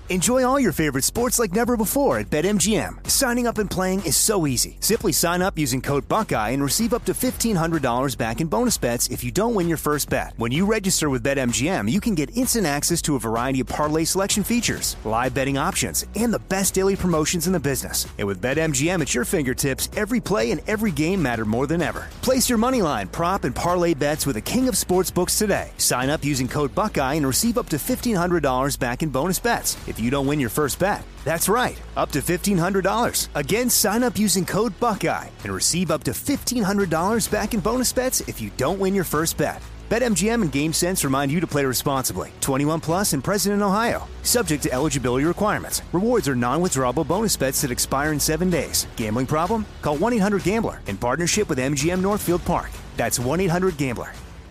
Enjoy all your favorite sports like never before at BetMGM. Signing up and playing is so easy. Simply sign up using code Buckeye and receive up to $1,500 back in bonus bets if you don't win your first bet. When you register with BetMGM, you can get instant access to a variety of parlay selection features, live betting options, and the best daily promotions in the business. And with BetMGM at your fingertips, every play and every game matter more than ever. Place your moneyline, prop, and parlay bets with the king of sportsbooks today. Sign up using code Buckeye and receive up to $1,500 back in bonus bets if you don't win your first bet. That's right, up to $1,500. Again, sign up using code Buckeye and receive up to $1,500 back in bonus bets if you don't win your first bet. BetMGM and GameSense remind you to play responsibly. 21 plus and present in Ohio. Subject to eligibility requirements. Rewards are non-withdrawable bonus bets that expire in 7 days. Gambling problem? Call 1-800-GAMBLER in partnership with MGM Northfield Park. That's 1-800-GAMBLER.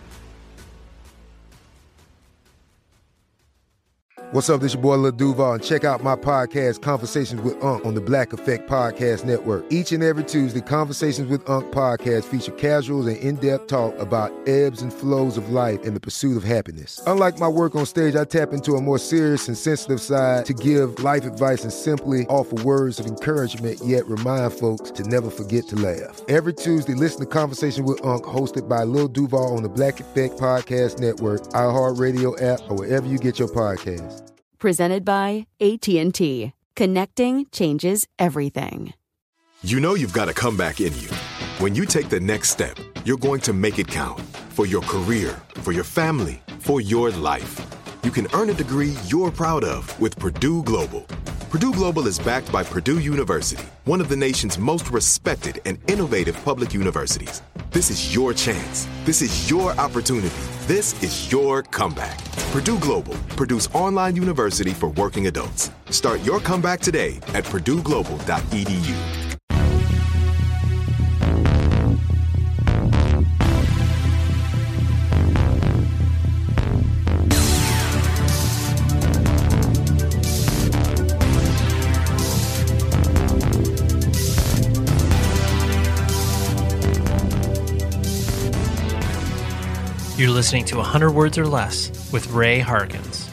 What's up, this your boy Lil Duval, and check out my podcast, Conversations with Unc, on the Black Effect Podcast Network. Each and every Tuesday, Conversations with Unc podcast feature casuals and in-depth talk about ebbs and flows of life and the pursuit of happiness. Unlike my work on stage, I tap into a more serious and sensitive side to give life advice and simply offer words of encouragement, yet remind folks to never forget to laugh. Every Tuesday, listen to Conversation with Unc, hosted by Lil Duval on the Black Effect Podcast Network, iHeartRadio app, or wherever you get your podcasts. Presented by AT&T. Connecting changes everything. You know you've got a comeback in you. When you take the next step, you're going to make it count. For your career, for your family, for your life. You can earn a degree you're proud of with Purdue Global. Purdue Global is backed by Purdue University, one of the nation's most respected and innovative public universities. This is your chance. This is your opportunity. This is your comeback. Purdue Global, Purdue's online university for working adults. Start your comeback today at purdueglobal.edu. You're listening to 100 Words or Less with Ray Harkins.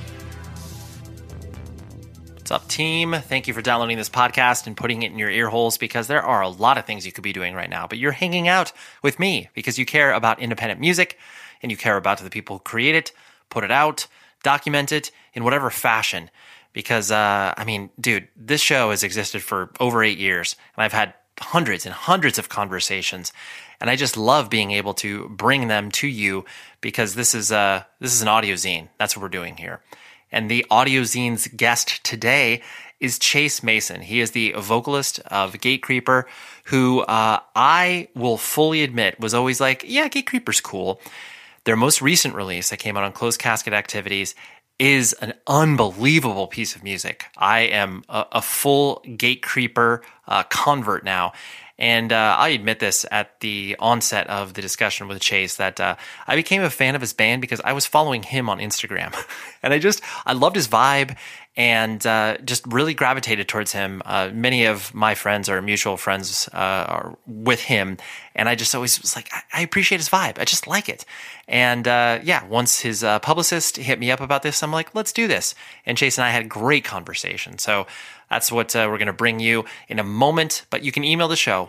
What's up, team? Thank you for downloading this podcast and putting it in your ear holes, because there are a lot of things you could be doing right now, but you're hanging out with me because you care about independent music and you care about the people who create it, put it out, document it in whatever fashion. Because, dude, this show has existed for over 8 years, and I've had hundreds and hundreds of conversations, and I just love being able to bring them to you, because this is an audio zine. That's what we're doing here. And the audio zine's guest today is Chase Mason. He is the vocalist of Gatecreeper, who I will fully admit was always like, yeah, Gatecreeper's cool. Their most recent release that came out on Closed Casket Activities is an unbelievable piece of music. I am a full Gatecreeper convert now. And I admit this at the onset of the discussion with Chase, that I became a fan of his band because I was following him on Instagram. And I loved his vibe and just really gravitated towards him. Many of my friends are mutual friends are with him. And I just always was like, I appreciate his vibe. I just like it. And once his publicist hit me up about this, I'm like, let's do this. And Chase and I had a great conversation. So that's what we're going to bring you in a moment. But you can email the show,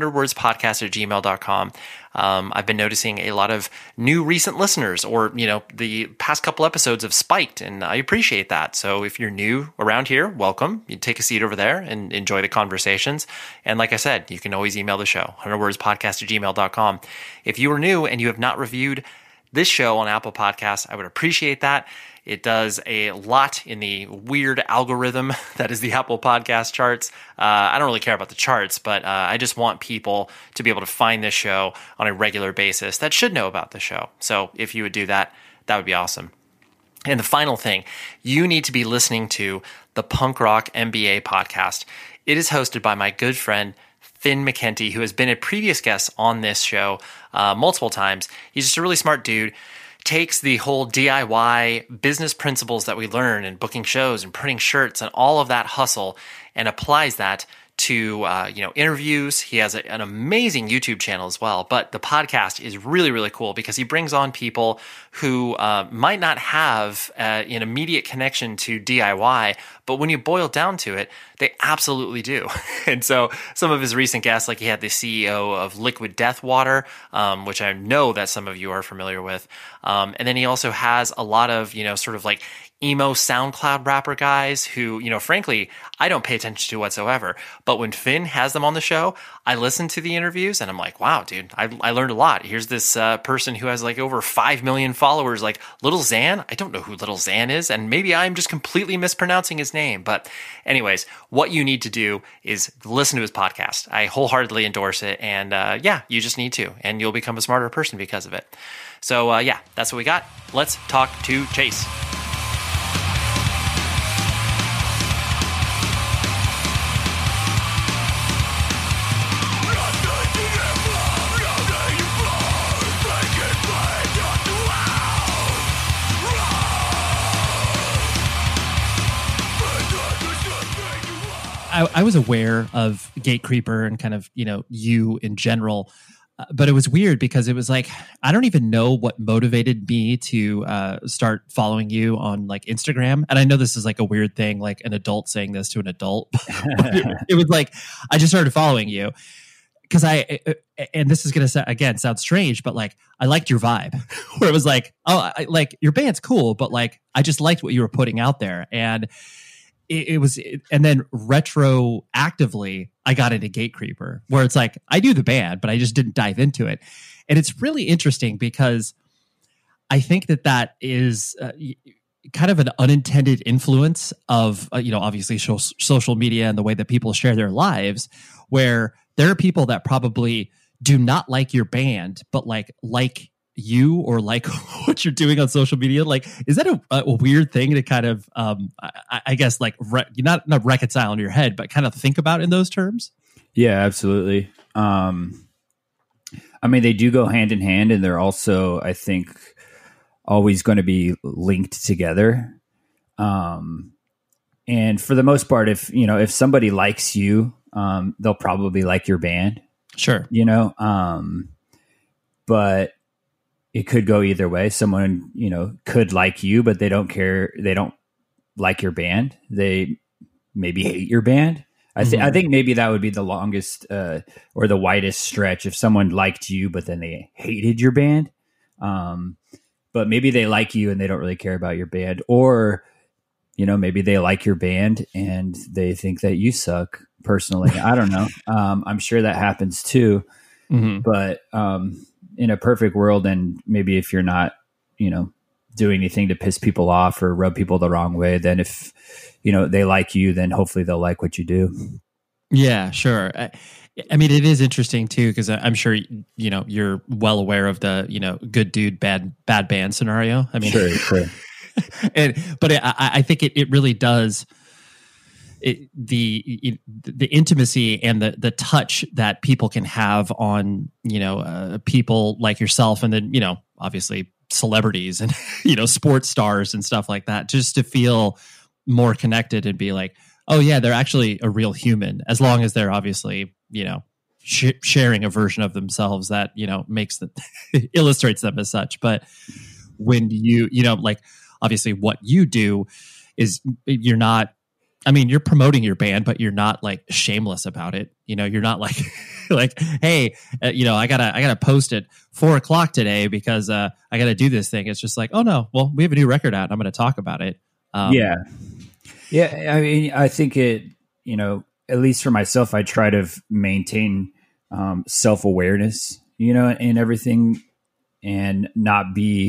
100wordspodcast@gmail.com. I've been noticing a lot of new recent listeners, or, the past couple episodes have spiked, and I appreciate that. So if you're new around here, welcome. You take a seat over there and enjoy the conversations. And like I said, you can always email the show, 100wordspodcast@gmail.com. If you are new and you have not reviewed this show on Apple Podcasts, I would appreciate that. It does a lot in the weird algorithm that is the Apple Podcast charts. I don't really care about the charts, but I just want people to be able to find this show on a regular basis that should know about the show. So if you would do that, that would be awesome. And the final thing, you need to be listening to the Punk Rock MBA podcast. It is hosted by my good friend, Finn McKenty, who has been a previous guest on this show multiple times. He's just a really smart dude. Takes the whole DIY business principles that we learn in booking shows and printing shirts and all of that hustle and applies that to interviews. He has an amazing YouTube channel as well. But the podcast is really, really cool because he brings on people who might not have an immediate connection to DIY, but when you boil down to it, they absolutely do. And so some of his recent guests, like he had the CEO of Liquid Death Water, which I know that some of you are familiar with. And then he also has a lot of, sort of like emo SoundCloud rapper guys who, frankly, I don't pay attention to whatsoever. But when Finn has them on the show, I listen to the interviews and I'm like, wow, dude, I learned a lot. Here's this person who has like over 5 million followers, like Little Xan. I don't know who Little Xan is, and maybe I'm just completely mispronouncing his name. But anyways, what you need to do is listen to his podcast. I wholeheartedly endorse it. And you just need to, and you'll become a smarter person because of it. So that's what we got. Let's talk to Chase. I was aware of Gatecreeper and kind of, you in general, but it was weird because it was like, I don't even know what motivated me to start following you on like Instagram. And I know this is like a weird thing, like an adult saying this to an adult. It was like, I just started following you because and this is going to, again, sound strange, but like, I liked your vibe where it was like, oh, like your band's cool, but like, I just liked what you were putting out there. And and then retroactively, I got into Gatecreeper, where it's like, I knew the band, but I just didn't dive into it. And it's really interesting because I think that is kind of an unintended influence of, obviously social media and the way that people share their lives, where there are people that probably do not like your band, but like you or like what you're doing on social media. Like, is that a weird thing to kind of I guess like not reconcile in your head, but kind of think about in those terms? Yeah, absolutely. I mean, they do go hand in hand, and they're also, I think, always going to be linked together. And for the most part, if somebody likes you, they'll probably like your band. Sure. But it could go either way. Someone, could like you, but they don't care. They don't like your band. They maybe hate your band. I think maybe that would be the longest or the widest stretch if someone liked you, but then they hated your band. But maybe they like you and they don't really care about your band, or, maybe they like your band and they think that you suck personally. I don't know. I'm sure that happens too. Mm-hmm. But, in a perfect world, and maybe if you're not, doing anything to piss people off or rub people the wrong way, then if, they like you, then hopefully they'll like what you do. Yeah, sure. I mean, it is interesting too, because I'm sure, you're well aware of the, good dude, bad band scenario. I mean, sure. But I think it really does. The intimacy and the touch that people can have on people like yourself, and then obviously celebrities and sports stars and stuff like that, just to feel more connected and be like, oh yeah, they're actually a real human, as long as they're obviously sharing a version of themselves that makes them illustrates them as such. But when like obviously what you do is you're not. I mean, you're promoting your band, but you're not like shameless about it. You're not like, hey, I gotta post at 4:00 today because I gotta do this thing. It's just like, oh no, well, we have a new record out, and I'm going to talk about it. Yeah. I mean, I think it, at least for myself, I try to maintain self-awareness, in everything, and not be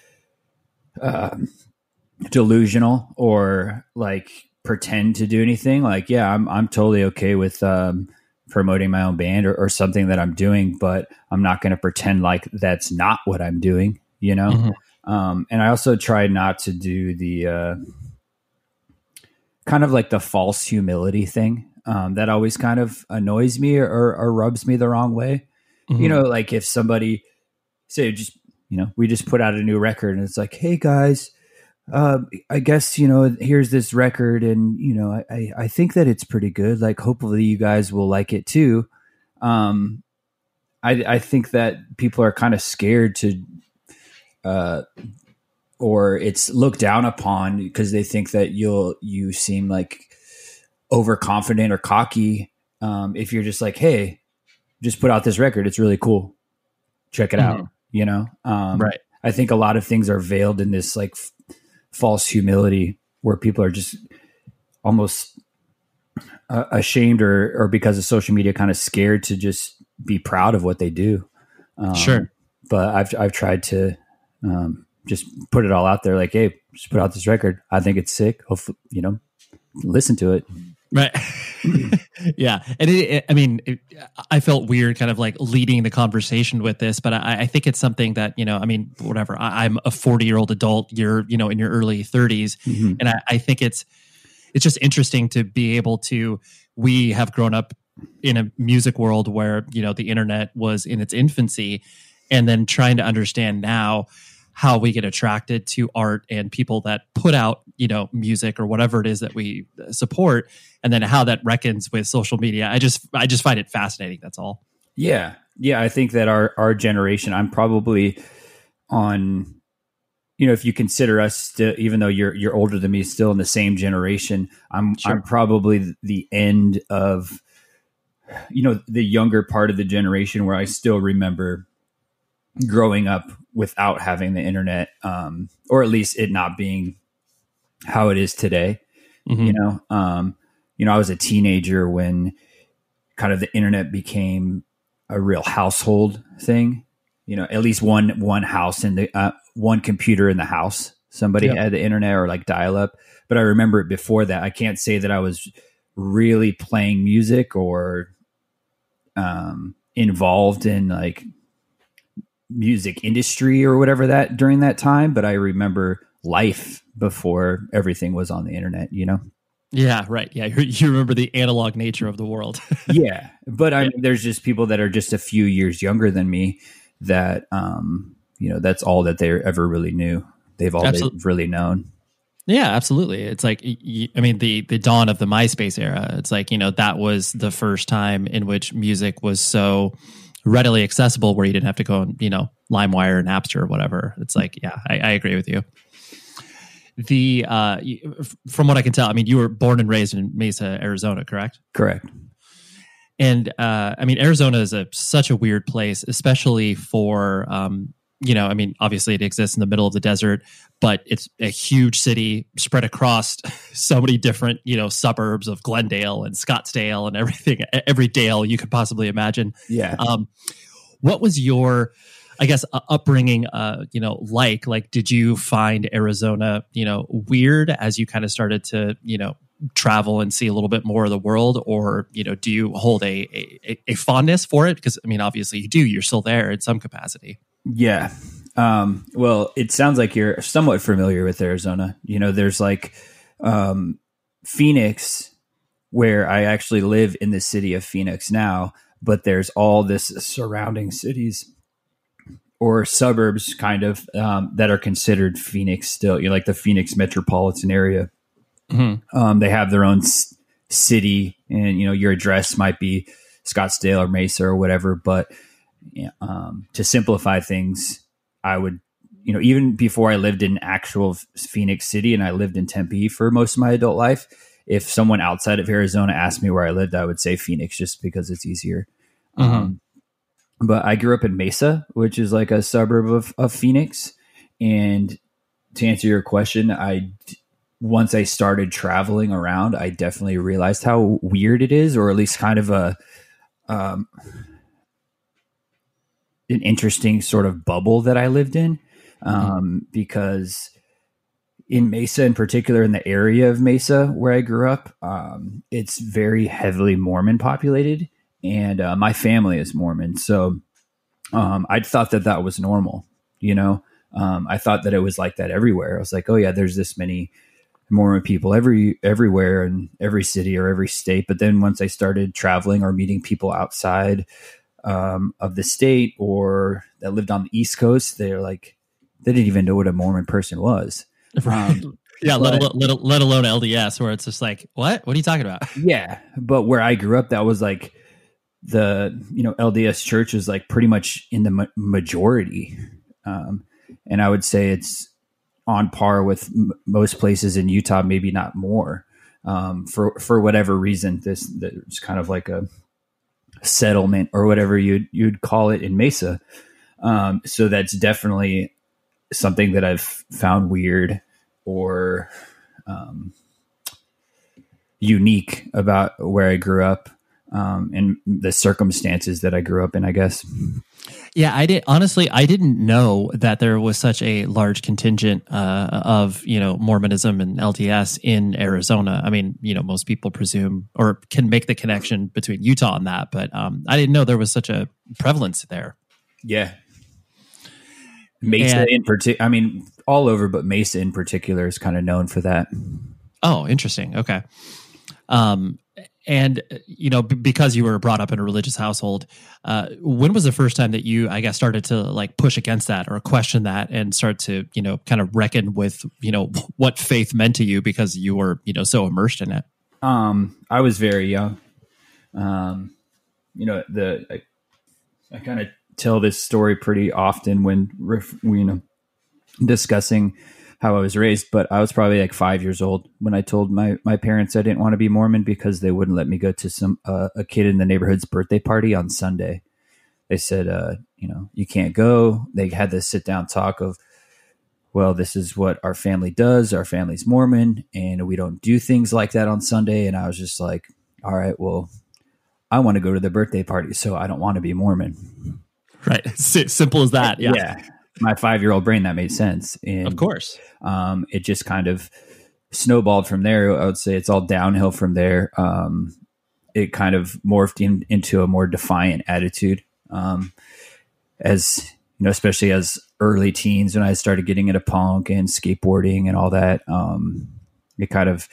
delusional or like pretend to do anything. Like, yeah, I'm totally okay with promoting my own band or something that I'm doing, but I'm not going to pretend like that's not what I'm doing, Mm-hmm. And I also try not to do the kind of like the false humility thing that always kind of annoys me or rubs me the wrong way. Mm-hmm. Like if somebody say just, we just put out a new record and it's like, hey guys, I guess, here's this record and, I think that it's pretty good. Like, hopefully you guys will like it too. I think that people are kind of scared to, or it's looked down upon because they think that you seem like overconfident or cocky. If you're just like, hey, just put out this record. It's really cool. Check it out. Right. I think a lot of things are veiled in this like false humility where people are just almost ashamed or because of social media kind of scared to just be proud of what they do. Sure. But I've tried to just put it all out there like, hey, just put out this record. I think it's sick. Hopefully, listen to it. Right. Yeah. And I felt weird kind of like leading the conversation with this, but I think it's something that, whatever, I'm a 40-year-old adult, you're, in your early 30s. Mm-hmm. And I think it's just interesting to be able to, we have grown up in a music world where, the internet was in its infancy, and then trying to understand now how we get attracted to art and people that put out, music or whatever it is that we support, and then how that reckons with social media. I just find it fascinating. That's all. Yeah. Yeah. I think that our generation, I'm probably on, if you consider us still, even though you're older than me, still in the same generation, I'm probably the end of, the younger part of the generation where I still remember growing up without having the internet, or at least it not being how it is today. Mm-hmm. I was a teenager when kind of the internet became a real household thing. At least one house in the one computer in the house, somebody had the internet or like dial up. But I remember it before that. I can't say that I was really playing music or involved in like music industry or whatever that during that time, but I remember life before everything was on the internet, Yeah, right. Yeah, you remember the analog nature of the world. Yeah, but there's just people that are just a few years younger than me that, that's all that they ever really knew. They've really known. Yeah, absolutely. It's like, the dawn of the MySpace era. It's like, that was the first time in which music was so readily accessible where you didn't have to go on, LimeWire and Napster or whatever. It's like, yeah, I agree with you. From what I can tell, you were born and raised in Mesa, Arizona, correct? Correct. And Arizona is such a weird place, especially for, obviously it exists in the middle of the desert, but it's a huge city spread across so many different, suburbs of Glendale and Scottsdale and everything, every dale you could possibly imagine. Yeah. What was your, I guess, upbringing, like, did you find Arizona, weird as you kind of started to, travel and see a little bit more of the world, or, do you hold a fondness for it? Because, obviously you do, you're still there in some capacity. Yeah. Well, it sounds like you're somewhat familiar with Arizona. There's like, Phoenix, where I actually live in the city of Phoenix now, but there's all this surrounding cities or suburbs kind of, that are considered Phoenix still, like the Phoenix metropolitan area. Mm-hmm. They have their own city, and, your address might be Scottsdale or Mesa or whatever, but to simplify things, I would, even before I lived in actual Phoenix City and I lived in Tempe for most of my adult life, if someone outside of Arizona asked me where I lived, I would say Phoenix just because it's easier. Mm-hmm. But I grew up in Mesa, which is like a suburb of Phoenix. And to answer your question, once I started traveling around, I definitely realized how weird it is, or at least kind of an interesting sort of bubble that I lived in, because in Mesa in particular, in the area of Mesa where I grew up, it's very heavily Mormon populated, and my family is Mormon. So I thought that was normal, I thought that it was like that everywhere. I was like, oh yeah, there's this many Mormon people everywhere in every city or every state. But then once I started traveling or meeting people outside of the state or that lived on the East Coast, they didn't even know what a Mormon person was. Yeah, let alone LDS, where it's just like, what are you talking about? Yeah, but where I grew up, that was like the LDS church is like pretty much in the majority, and I would say it's on par with most places in Utah, maybe not more. For whatever reason, there's kind of like a settlement or whatever you'd call it in Mesa. So that's definitely something that I've found weird or unique about where I grew up, and the circumstances that I grew up in, I guess. Yeah, I didn't know that there was such a large contingent of Mormonism and LDS in Arizona. I mean, most people presume or can make the connection between Utah and that, but I didn't know there was such a prevalence there. Yeah, Mesa in particular. I mean, all over, but Mesa in particular is kind of known for that. Oh, interesting. Okay. And, because you were brought up in a religious household, when was the first time that you, I guess, started to like push against that or question that and start to, kind of reckon with, what faith meant to you because you were, so immersed in it? I was very young. I kind of tell this story pretty often when discussing how I was raised, but I was probably like 5 years old when I told my parents I didn't want to be Mormon because they wouldn't let me go to a kid in the neighborhood's birthday party on Sunday. They said, you can't go. They had this sit down talk of, well, this is what our family does. Our family's Mormon and we don't do things like that on Sunday. And I was just like, all right, well, I want to go to the birthday party, so I don't want to be Mormon. Right. Simple as that. Yeah. Yeah. My 5-year-old brain, that made sense. And of course, it just kind of snowballed from there. I would say it's all downhill from there. It kind of morphed into a more defiant attitude. As especially as early teens, when I started getting into punk and skateboarding and all that, it kind of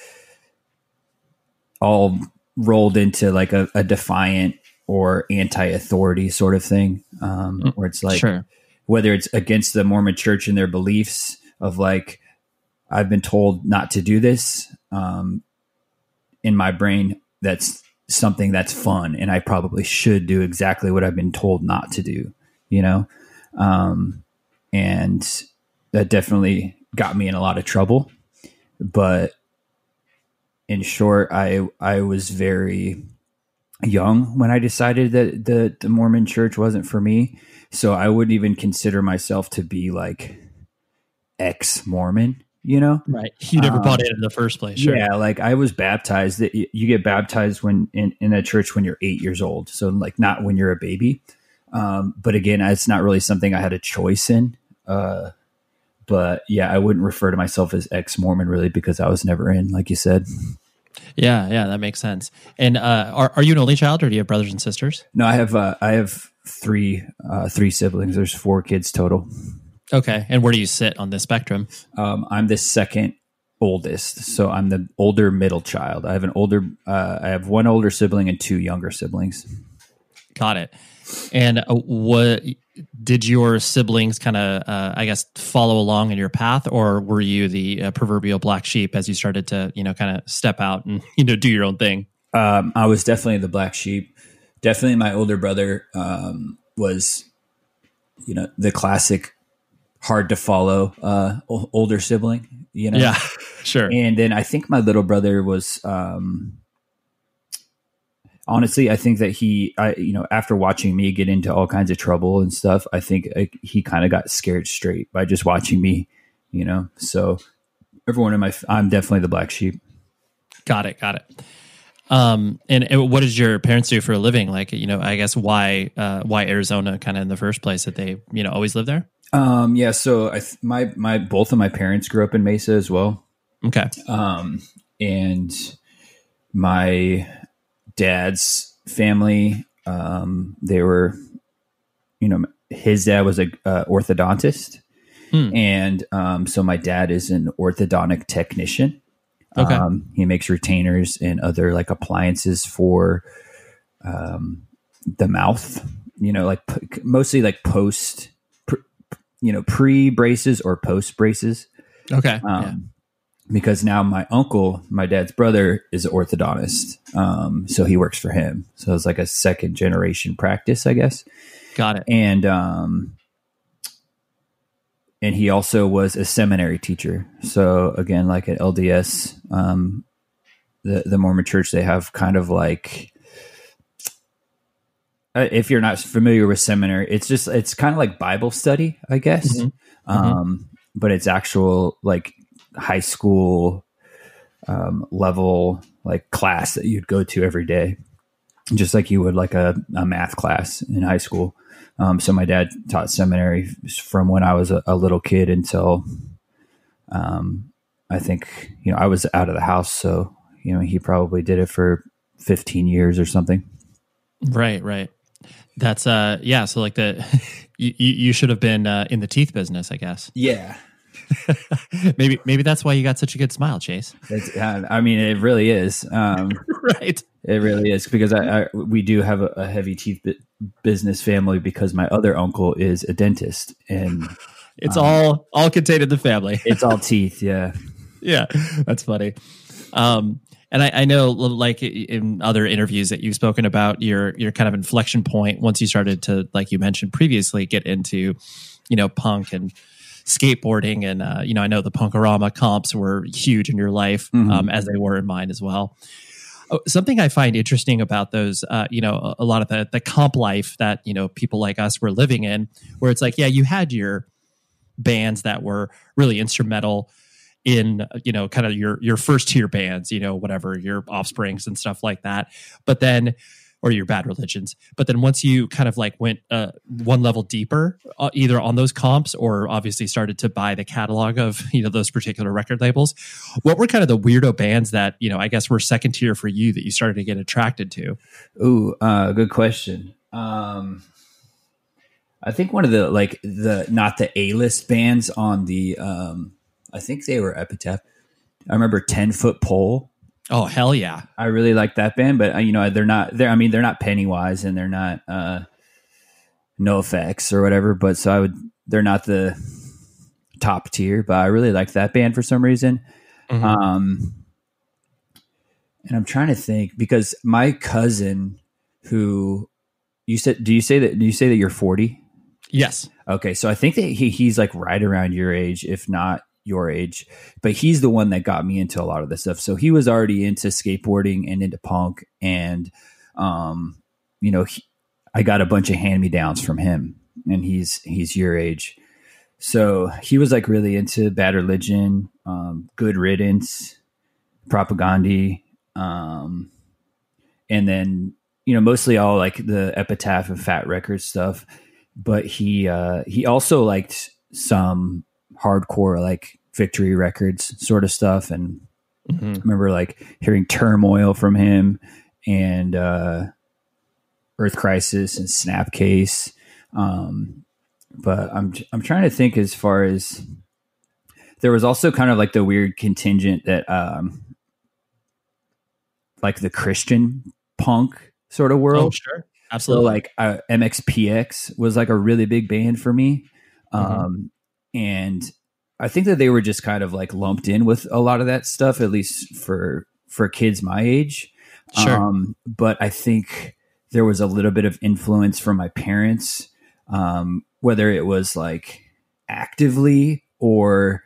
all rolled into like a defiant or anti-authority sort of thing, where it's like, sure. Whether it's against the Mormon church and their beliefs of like, I've been told not to do this, in my brain, that's something that's fun. And I probably should do exactly what I've been told not to do, and that definitely got me in a lot of trouble. But in short, I was very young when I decided that the Mormon church wasn't for me. So I wouldn't even consider myself to be like ex-Mormon, Right. You never bought it in the first place. Sure. Yeah. Like I was baptized. You get baptized when in a church when you're 8 years old. So like not when you're a baby. But again, it's not really something I had a choice in. But yeah, I wouldn't refer to myself as ex-Mormon really because I was never in, like you said. Yeah, that makes sense. And are you an only child, or do you have brothers and sisters? No, I have three siblings. There's 4 kids total. Okay, and where do you sit on the spectrum? I'm the second oldest, so I'm the older middle child. I have one older sibling and 2 younger siblings. Got it. And what did your siblings kind of, I guess, follow along in your path, or were you the proverbial black sheep as you started to, kind of step out and, do your own thing? I was definitely the black sheep. Definitely my older brother was, the classic hard to follow older sibling, Yeah, sure. And then I think my little brother was, honestly, I think that after watching me get into all kinds of trouble and stuff, I think he kind of got scared straight by just watching me, so I'm definitely the black sheep. Got it. And what did your parents do for a living? Like, I guess why Arizona kind of in the first place? That they, always lived there? Yeah. So both of my parents grew up in Mesa as well. Okay. And my dad's family, they were, his dad was a orthodontist. And so my dad is an orthodontic technician. Okay. He makes retainers and other like appliances for the mouth, like mostly like pre braces or post braces. Okay. Because now my uncle, my dad's brother, is an orthodontist. So he works for him. So it's like a second generation practice, I guess. Got it. And he also was a seminary teacher. So again, like at LDS, the Mormon church, they have kind of like, if you're not familiar with seminary, it's kind of like Bible study, I guess. But it's actual like high school level like class that you'd go to every day, just like you would like a math class in high school. So my dad taught seminary from when I was a little kid until I think, I was out of the house. So, he probably did it for 15 years or something. Right. That's yeah. So like you should have been in the teeth business, I guess. Yeah. maybe that's why you got such a good smile, Chase. I mean, it really is. Right. It really is, because we do have a heavy teeth business family, because my other uncle is a dentist, and it's all contained in the family. It's all teeth. Yeah. Yeah. That's funny. And I know, like in other interviews that you've spoken about, your kind of inflection point once you started to, like you mentioned previously, get into, punk and skateboarding. And, I know the Punkorama comps were huge in your life, as they were in mine as well. Something I find interesting about those, a lot of the comp life that, people like us were living in, where it's like, yeah, you had your bands that were really instrumental in, kind of your first tier bands, whatever, your Offsprings and stuff like that. But then, or your Bad Religions. But then once you kind of like went one level deeper, either on those comps or obviously started to buy the catalog of, those particular record labels, what were kind of the weirdo bands that, I guess were second tier for you that you started to get attracted to? Ooh, good question. I think one of the not the A-list bands on the, I think they were Epitaph. I remember 10 Foot Pole. Oh, hell yeah. I really like that band, but they're not Pennywise, and they're not NoFX or whatever, but they're not the top tier, but I really like that band for some reason. And I'm trying to think, because my cousin, who do you say that you're 40? Yes. Okay. So I think that he's like right around your age, if not your age, but he's the one that got me into a lot of this stuff. So he was already into skateboarding and into punk, and I got a bunch of hand-me-downs from him, and he's your age. So he was like really into Bad Religion, Good Riddance, Propagandhi, and then mostly all like the Epitaph and Fat Records stuff. But he also liked some hardcore like Victory Records sort of stuff, and I remember like hearing Turmoil from him, and Earth Crisis and Snapcase. But I'm trying to think, as far as there was also kind of like the weird contingent that like the Christian punk sort of world. Oh, sure. Absolutely. So like MXPX was like a really big band for me. And I think that they were just kind of like lumped in with a lot of that stuff, at least for kids my age. Sure. But I think there was a little bit of influence from my parents, whether it was like actively, or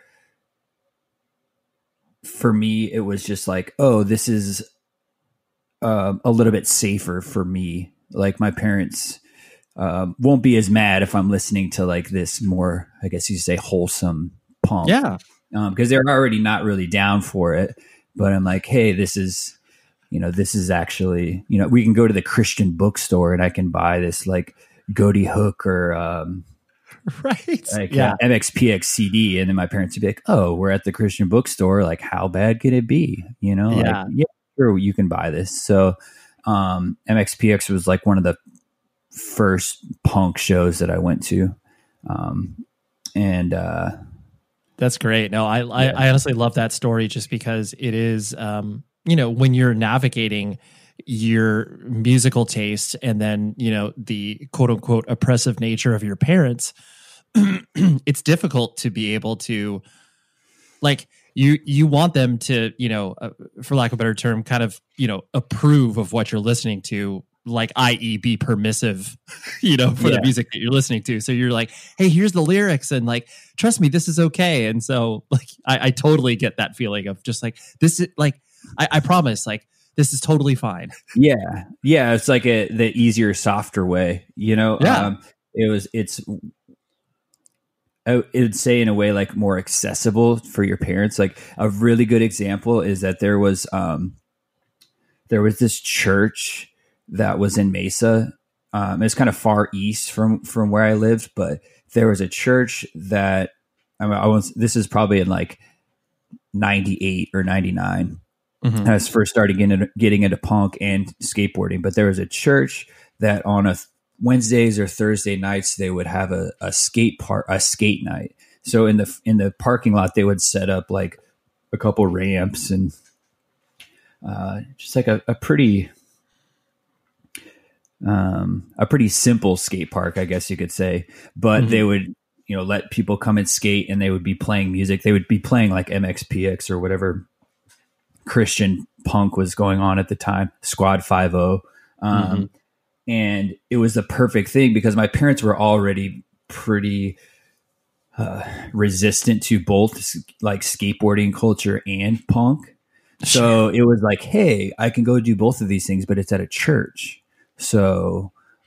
for me, it was just like, oh, this is a little bit safer for me. Like my parents won't be as mad if I'm listening to like this more, I guess you say, wholesome punk. Yeah. Because they're already not really down for it. But I'm like, hey, this is actually, we can go to the Christian bookstore and I can buy this like Goaty Hook or right. like MXPX CD. And then my parents would be like, oh, we're at the Christian bookstore. Like, how bad could it be? Yeah. Like, yeah, sure, you can buy this. So MXPX was like one of the first punk shows that I went to. And that's great. No, I honestly love that story, just because it is, when you're navigating your musical taste and then, the quote unquote oppressive nature of your parents, it's difficult to be able to like you want them to, for lack of a better term, kind of, approve of what you're listening to, like, i.e. be permissive, for the music that you're listening to. So you're like, hey, here's the lyrics, and like, trust me, this is okay. And so like, I totally get that feeling of just like, this is like, I promise, like, this is totally fine. Yeah. Yeah. It's like the easier, softer way, Yeah. I would say in a way like more accessible for your parents. Like a really good example is that there was this church that was in Mesa. It's kind of far east from where I lived, but there was a church that this is probably in like 98 or 99. Mm-hmm. I was first starting getting into punk and skateboarding, but there was a church that on Wednesdays or Thursday nights, they would have a skate night. So in the parking lot, they would set up like a couple ramps and just like a pretty simple skate park, I guess you could say. But they would, let people come and skate, and they would be playing music. They would be playing like MXPX or whatever Christian punk was going on at the time, Squad 5-0. And it was the perfect thing because my parents were already pretty resistant to both like skateboarding culture and punk. So it was like, hey, I can go do both of these things, but it's at a church. So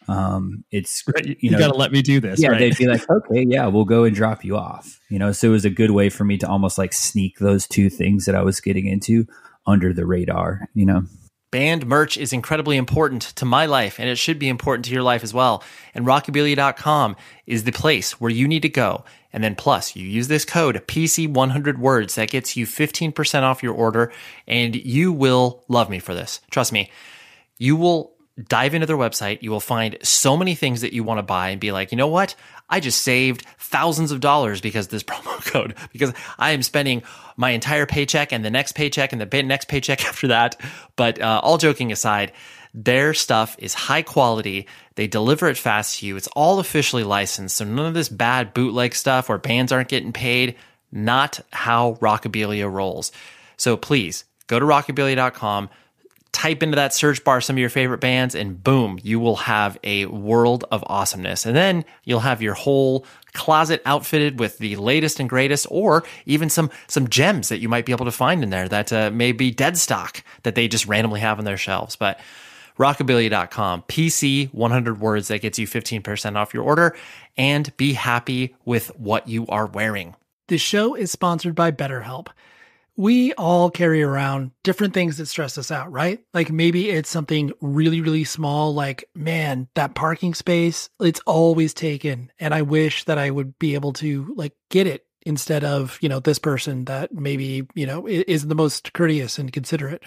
it's, you got to let me do this. Yeah. Right? They'd be like, okay, yeah, we'll go and drop you off. So it was a good way for me to almost like sneak those two things that I was getting into under the radar, Band merch is incredibly important to my life, and it should be important to your life as well. And Rockabilia.com is the place where you need to go. And then plus, you use this code PC100words. That gets you 15% off your order, and you will love me for this. Trust me. You will dive into their website. You will find so many things that you want to buy and be like, you know what? I just saved thousands of dollars because of this promo code, because I am spending my entire paycheck and the next paycheck and the next paycheck after that. But all joking aside, their stuff is high quality. They deliver it fast to you. It's all officially licensed. So none of this bad bootleg stuff where bands aren't getting paid. Not how Rockabilia rolls. So please go to rockabilia.com. Type into that search bar some of your favorite bands, and boom, you will have a world of awesomeness. And then you'll have your whole closet outfitted with the latest and greatest, or even some gems that you might be able to find in there that may be dead stock that they just randomly have on their shelves. But rockabilia.com, PC 100 words, that gets you 15% off your order, and be happy with what you are wearing. The show is sponsored by BetterHelp. We all carry around different things that stress us out, right? Like maybe it's something really, really small, like, man, that parking space, it's always taken. And I wish that I would be able to like get it instead of, this person that maybe, isn't the most courteous and considerate.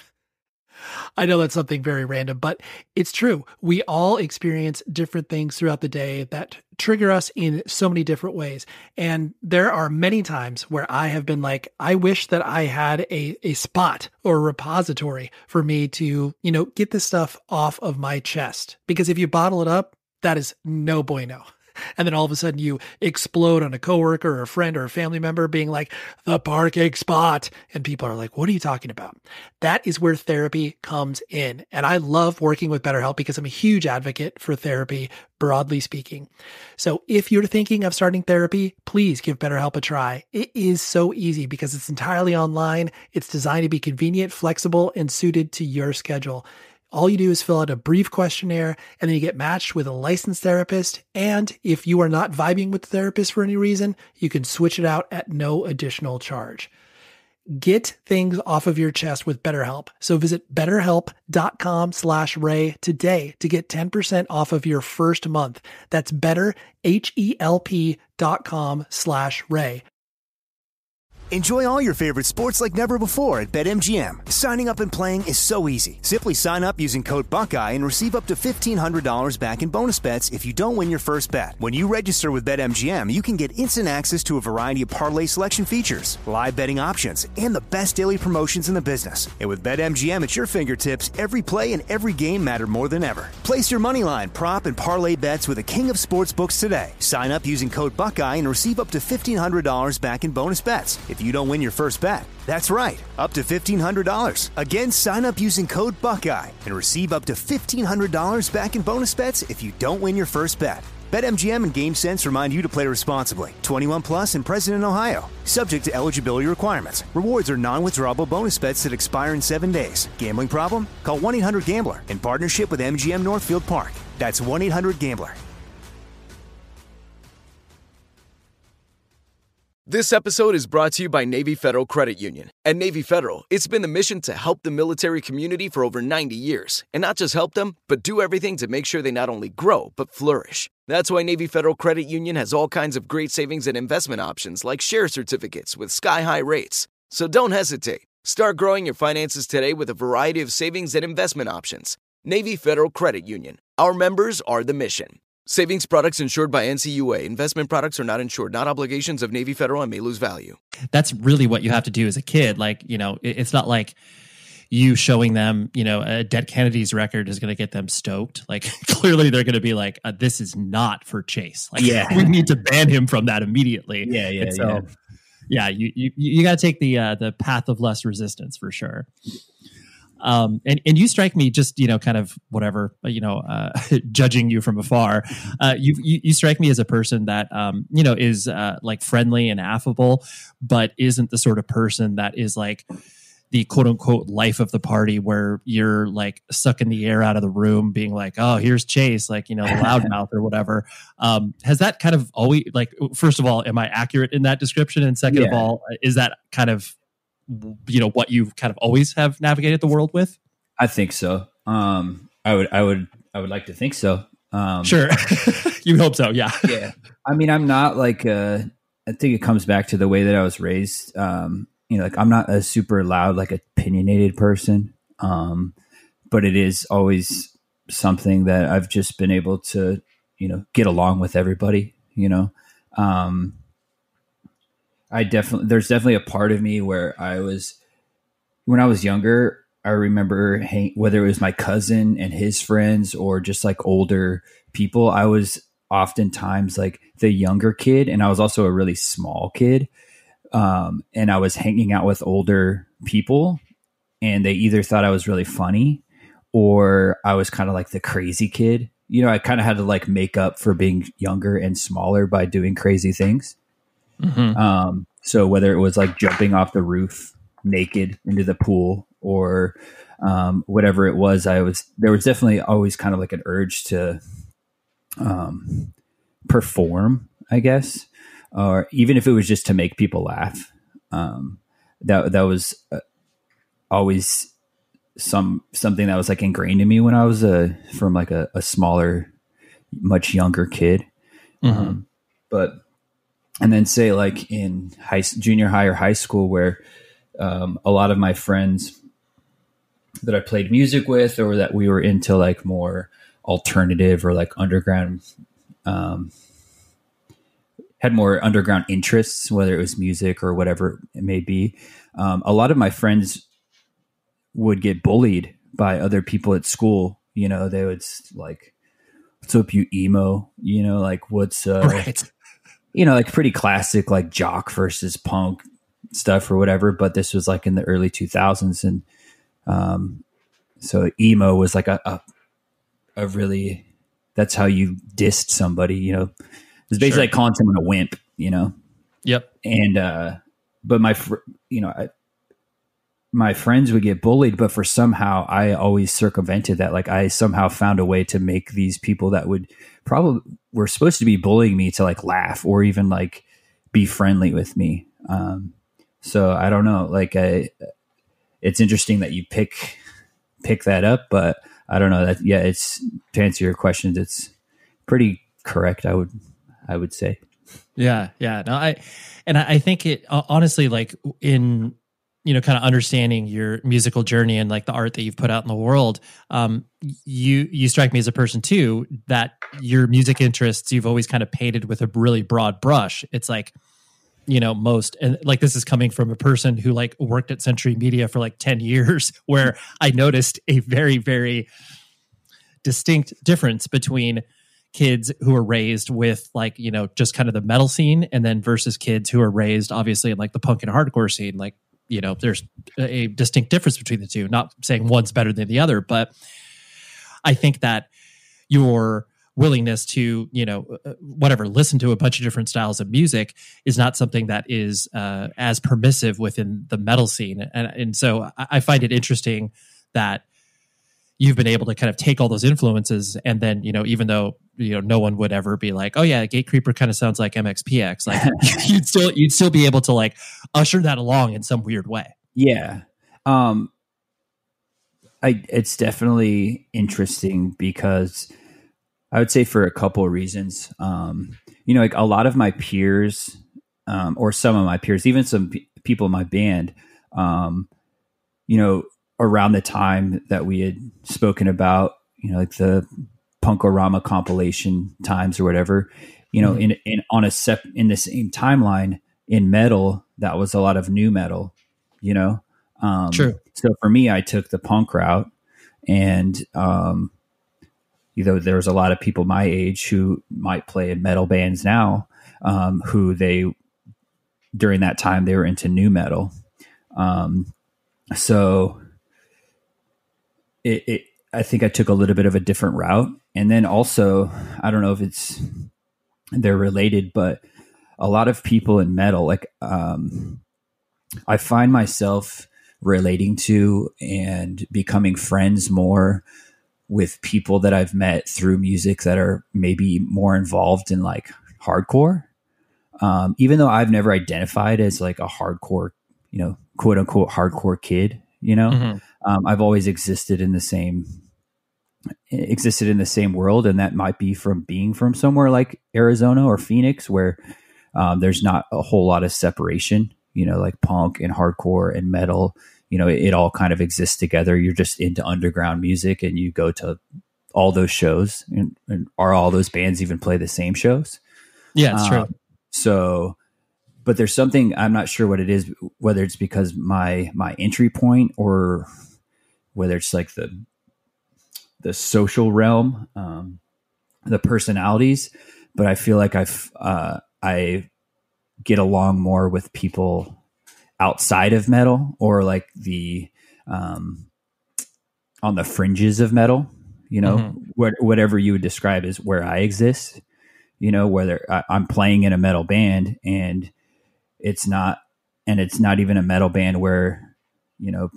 I know that's something very random, but it's true. We all experience different things throughout the day that trigger us in so many different ways. And there are many times where I have been like, I wish that I had a spot or a repository for me to, get this stuff off of my chest. Because if you bottle it up, that is no bueno. And then all of a sudden you explode on a coworker or a friend or a family member being like, the parking spot. And people are like, what are you talking about? That is where therapy comes in. And I love working with BetterHelp because I'm a huge advocate for therapy, broadly speaking. So if you're thinking of starting therapy, please give BetterHelp a try. It is so easy because it's entirely online. It's designed to be convenient, flexible, and suited to your schedule. All you do is fill out a brief questionnaire, and then you get matched with a licensed therapist. And if you are not vibing with the therapist for any reason, you can switch it out at no additional charge. Get things off of your chest with BetterHelp. So visit betterhelp.com/Ray today to get 10% off of your first month. That's betterhelp.com/Ray. Enjoy all your favorite sports like never before at BetMGM. Signing up and playing is so easy. Simply sign up using code Buckeye and receive up to $1,500 back in bonus bets if you don't win your first bet. When you register with BetMGM, you can get instant access to a variety of parlay selection features, live betting options, and the best daily promotions in the business. And with BetMGM at your fingertips, every play and every game matter more than ever. Place your moneyline, prop, and parlay bets with the king of sportsbooks today. Sign up using code Buckeye and receive up to $1,500 back in bonus bets. if you don't win your first bet. That's right, up to $1,500. Again, sign up using code Buckeye and receive up to $1,500 back in bonus bets if you don't win your first bet. BetMGM and GameSense remind you to play responsibly. 21 plus and present in Ohio. Subject to eligibility requirements. Rewards are non-withdrawable bonus bets that expire in 7 days. Gambling problem? Call 1-800-GAMBLER in partnership with MGM Northfield Park. That's 1-800-GAMBLER. This episode is brought to you by Navy Federal Credit Union. At Navy Federal, it's been the mission to help the military community for over 90 years. And not just help them, but do everything to make sure they not only grow, but flourish. That's why Navy Federal Credit Union has all kinds of great savings and investment options like share certificates with sky-high rates. So don't hesitate. Start growing your finances today with a variety of savings and investment options. Navy Federal Credit Union. Our members are the mission. Savings products insured by NCUA. Investment products are not insured, not obligations of Navy Federal and may lose value. That's really what you have to do as a kid. Like, it's not like you showing them, a Dead Kennedy's record is going to get them stoked. Like, clearly they're going to be like, this is not for Chase. Like, we need to ban him from that immediately. Yeah. You got to take the path of less resistance for sure. And you strike me just, kind of whatever, judging you from afar. You strike me as a person that, is like friendly and affable, but isn't the sort of person that is like the quote unquote life of the party where you're like sucking the air out of the room being like, oh, here's Chase, like, the loudmouth or whatever. Has that kind of always, like, first of all, am I accurate in that description? And second of all, is that kind of, what you kind of always have navigated the world with? I think so. I would like to think so. Sure. You hope so. Yeah. Yeah. I mean, I'm not like, I think it comes back to the way that I was raised. Like I'm not a super loud, like opinionated person. But it is always something that I've just been able to, get along with everybody, there's definitely a part of me where when I was younger, I remember whether it was my cousin and his friends or just like older people, I was oftentimes like the younger kid. And I was also a really small kid. And I was hanging out with older people and they either thought I was really funny or I was kind of like the crazy kid. I kind of had to like make up for being younger and smaller by doing crazy things. Mm-hmm. So whether it was like jumping off the roof naked into the pool or whatever it was, there was definitely always kind of like an urge to perform, I guess, or even if it was just to make people laugh. That was always something that was like ingrained in me when I was from like a smaller, much younger kid. Mm-hmm. And then say like in junior high or high school where a lot of my friends that I played music with or that we were into like more alternative or like underground, had more underground interests, whether it was music or whatever it may be. A lot of my friends would get bullied by other people at school. They would like, what's up, you emo, like what's, right. Like pretty classic, like jock versus punk stuff or whatever. But this was like in the early 2000s. And so emo was like a really, that's how you dissed somebody, It was basically like calling someone a wimp, Yep. And, but my friends would get bullied, but for somehow I always circumvented that. Like I somehow found a way to make these people that were supposed to be bullying me to like laugh or even like be friendly with me. So I don't know, like it's interesting that you pick that up, but I don't know that. Yeah. It's to answer your questions. It's pretty correct. I would say. Yeah. Yeah. No, I think it honestly, like in, kind of understanding your musical journey and like the art that you've put out in the world, you strike me as a person too, that your music interests, you've always kind of painted with a really broad brush. It's like, and like, this is coming from a person who like worked at Century Media for like 10 years, where I noticed a very, very distinct difference between, kids who are raised with like, you know, just kind of the metal scene, and then versus kids who are raised obviously in like the punk and hardcore scene. Like, you know, there's a distinct difference between the two. Not saying one's better than the other, but I think that your willingness to, you know, whatever, listen to a bunch of different styles of music is not something that is as permissive within the metal scene. And so I find it interesting that you've been able to kind of take all those influences, and then, you know, even though, you know, no one would ever be like, oh yeah, Gatecreeper kind of sounds like MXPX, like you'd still be able to like usher that along in some weird way. Yeah. It's definitely interesting because I would say for a couple of reasons, you know, like a lot of my peers, or some of my peers, even some people in my band, you know, around the time that we had spoken about, you know, like the Punkorama compilation times or whatever, you know, in the same timeline in metal, that was a lot of new metal, you know? True. So for me, I took the punk route, and, you know, there's a lot of people my age who might play in metal bands now, who during that time they were into new metal. So I think I took a little bit of a different route. And then also, I don't know if they're related, but a lot of people in metal, like, I find myself relating to and becoming friends more with people that I've met through music that are maybe more involved in like hardcore. Even though I've never identified as like a hardcore, you know, quote unquote hardcore kid, you know, I've always existed in the same world. And that might be from being from somewhere like Arizona or Phoenix, where there's not a whole lot of separation, you know, like punk and hardcore and metal, you know, it all kind of exists together. You're just into underground music and you go to all those shows, and are all those bands even play the same shows? Yeah, it's true. So, but there's something, I'm not sure what it is, whether it's because my entry point, or whether it's like the social realm, the personalities, but I feel like I get along more with people outside of metal, or like on the fringes of metal, you know, whatever you would describe as where I exist, you know, whether I'm playing in a metal band and it's not even a metal band where, you know,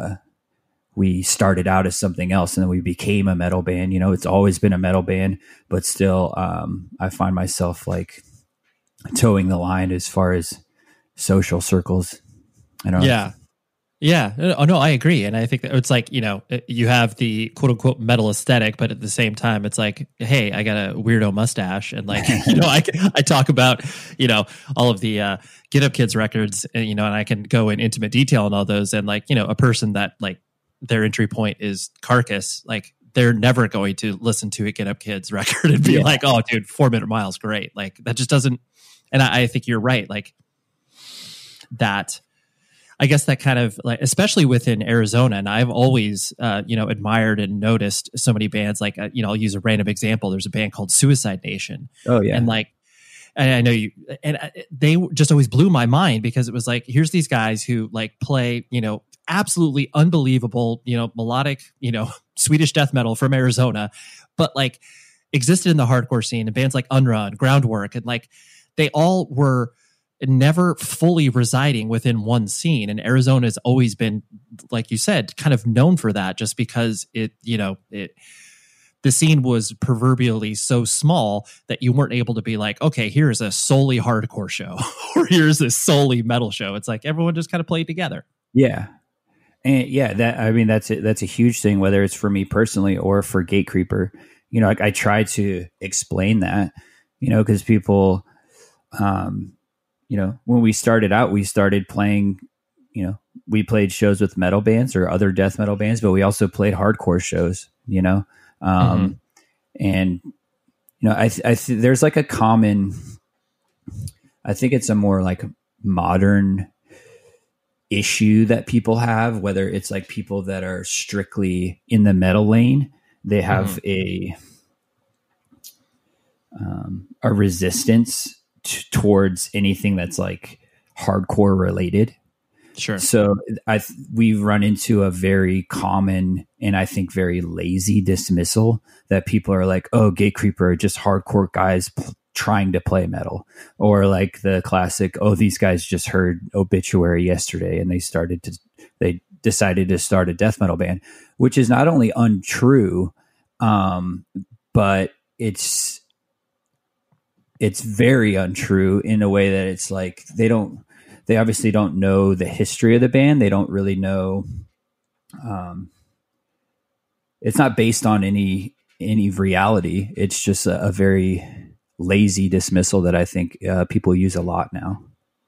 we started out as something else and then we became a metal band, you know, it's always been a metal band, but still, I find myself like towing the line as far as social circles. I don't know. Yeah. Oh no, I agree. And I think that it's like, you know, you have the quote unquote metal aesthetic, but at the same time, it's like, hey, I got a weirdo mustache. And like, you know, I talk about, you know, all of the Get Up Kids records, and, you know, and I can go in intimate detail on all those. And like, you know, a person that like their entry point is Carcass, like they're never going to listen to a Get Up Kids record and be like, oh dude, 4 Minute Mile's great. Like that just doesn't, and I think you're right. Like that, I guess that kind of like, especially within Arizona, and I've always, you know, admired and noticed so many bands. Like, you know, I'll use a random example. There's a band called Suicide Nation. Oh yeah, and like, and I know you, and they just always blew my mind because it was like, here's these guys who like play, you know, absolutely unbelievable, you know, melodic, you know, Swedish death metal from Arizona, but like existed in the hardcore scene, and bands like Unrun, Groundwork, and like they all were never fully residing within one scene. And Arizona has always been, like you said, kind of known for that, just because it, you know, the scene was proverbially so small that you weren't able to be like, okay, here's a solely hardcore show or here's a solely metal show. It's like everyone just kind of played together. Yeah. And yeah, that's a huge thing, whether it's for me personally or for Gatecreeper. You know, I try to explain that, you know, because people, you know, when we started out, we started playing, you know, we played shows with metal bands or other death metal bands, but we also played hardcore shows, you know? And, you know, there's like a common, I think it's a more like modern issue that people have, whether it's like people that are strictly in the metal lane, they have a resistance towards anything that's like hardcore related. Sure. So we've run into a very common and I think very lazy dismissal that people are like, oh, Gatecreeper are just hardcore guys trying to play metal, or like the classic, oh, these guys just heard Obituary yesterday and they decided to start a death metal band, which is not only untrue, but it's very untrue in a way that it's like they obviously don't know the history of the band. They don't really know. It's not based on any reality. It's just a very lazy dismissal that I think people use a lot now.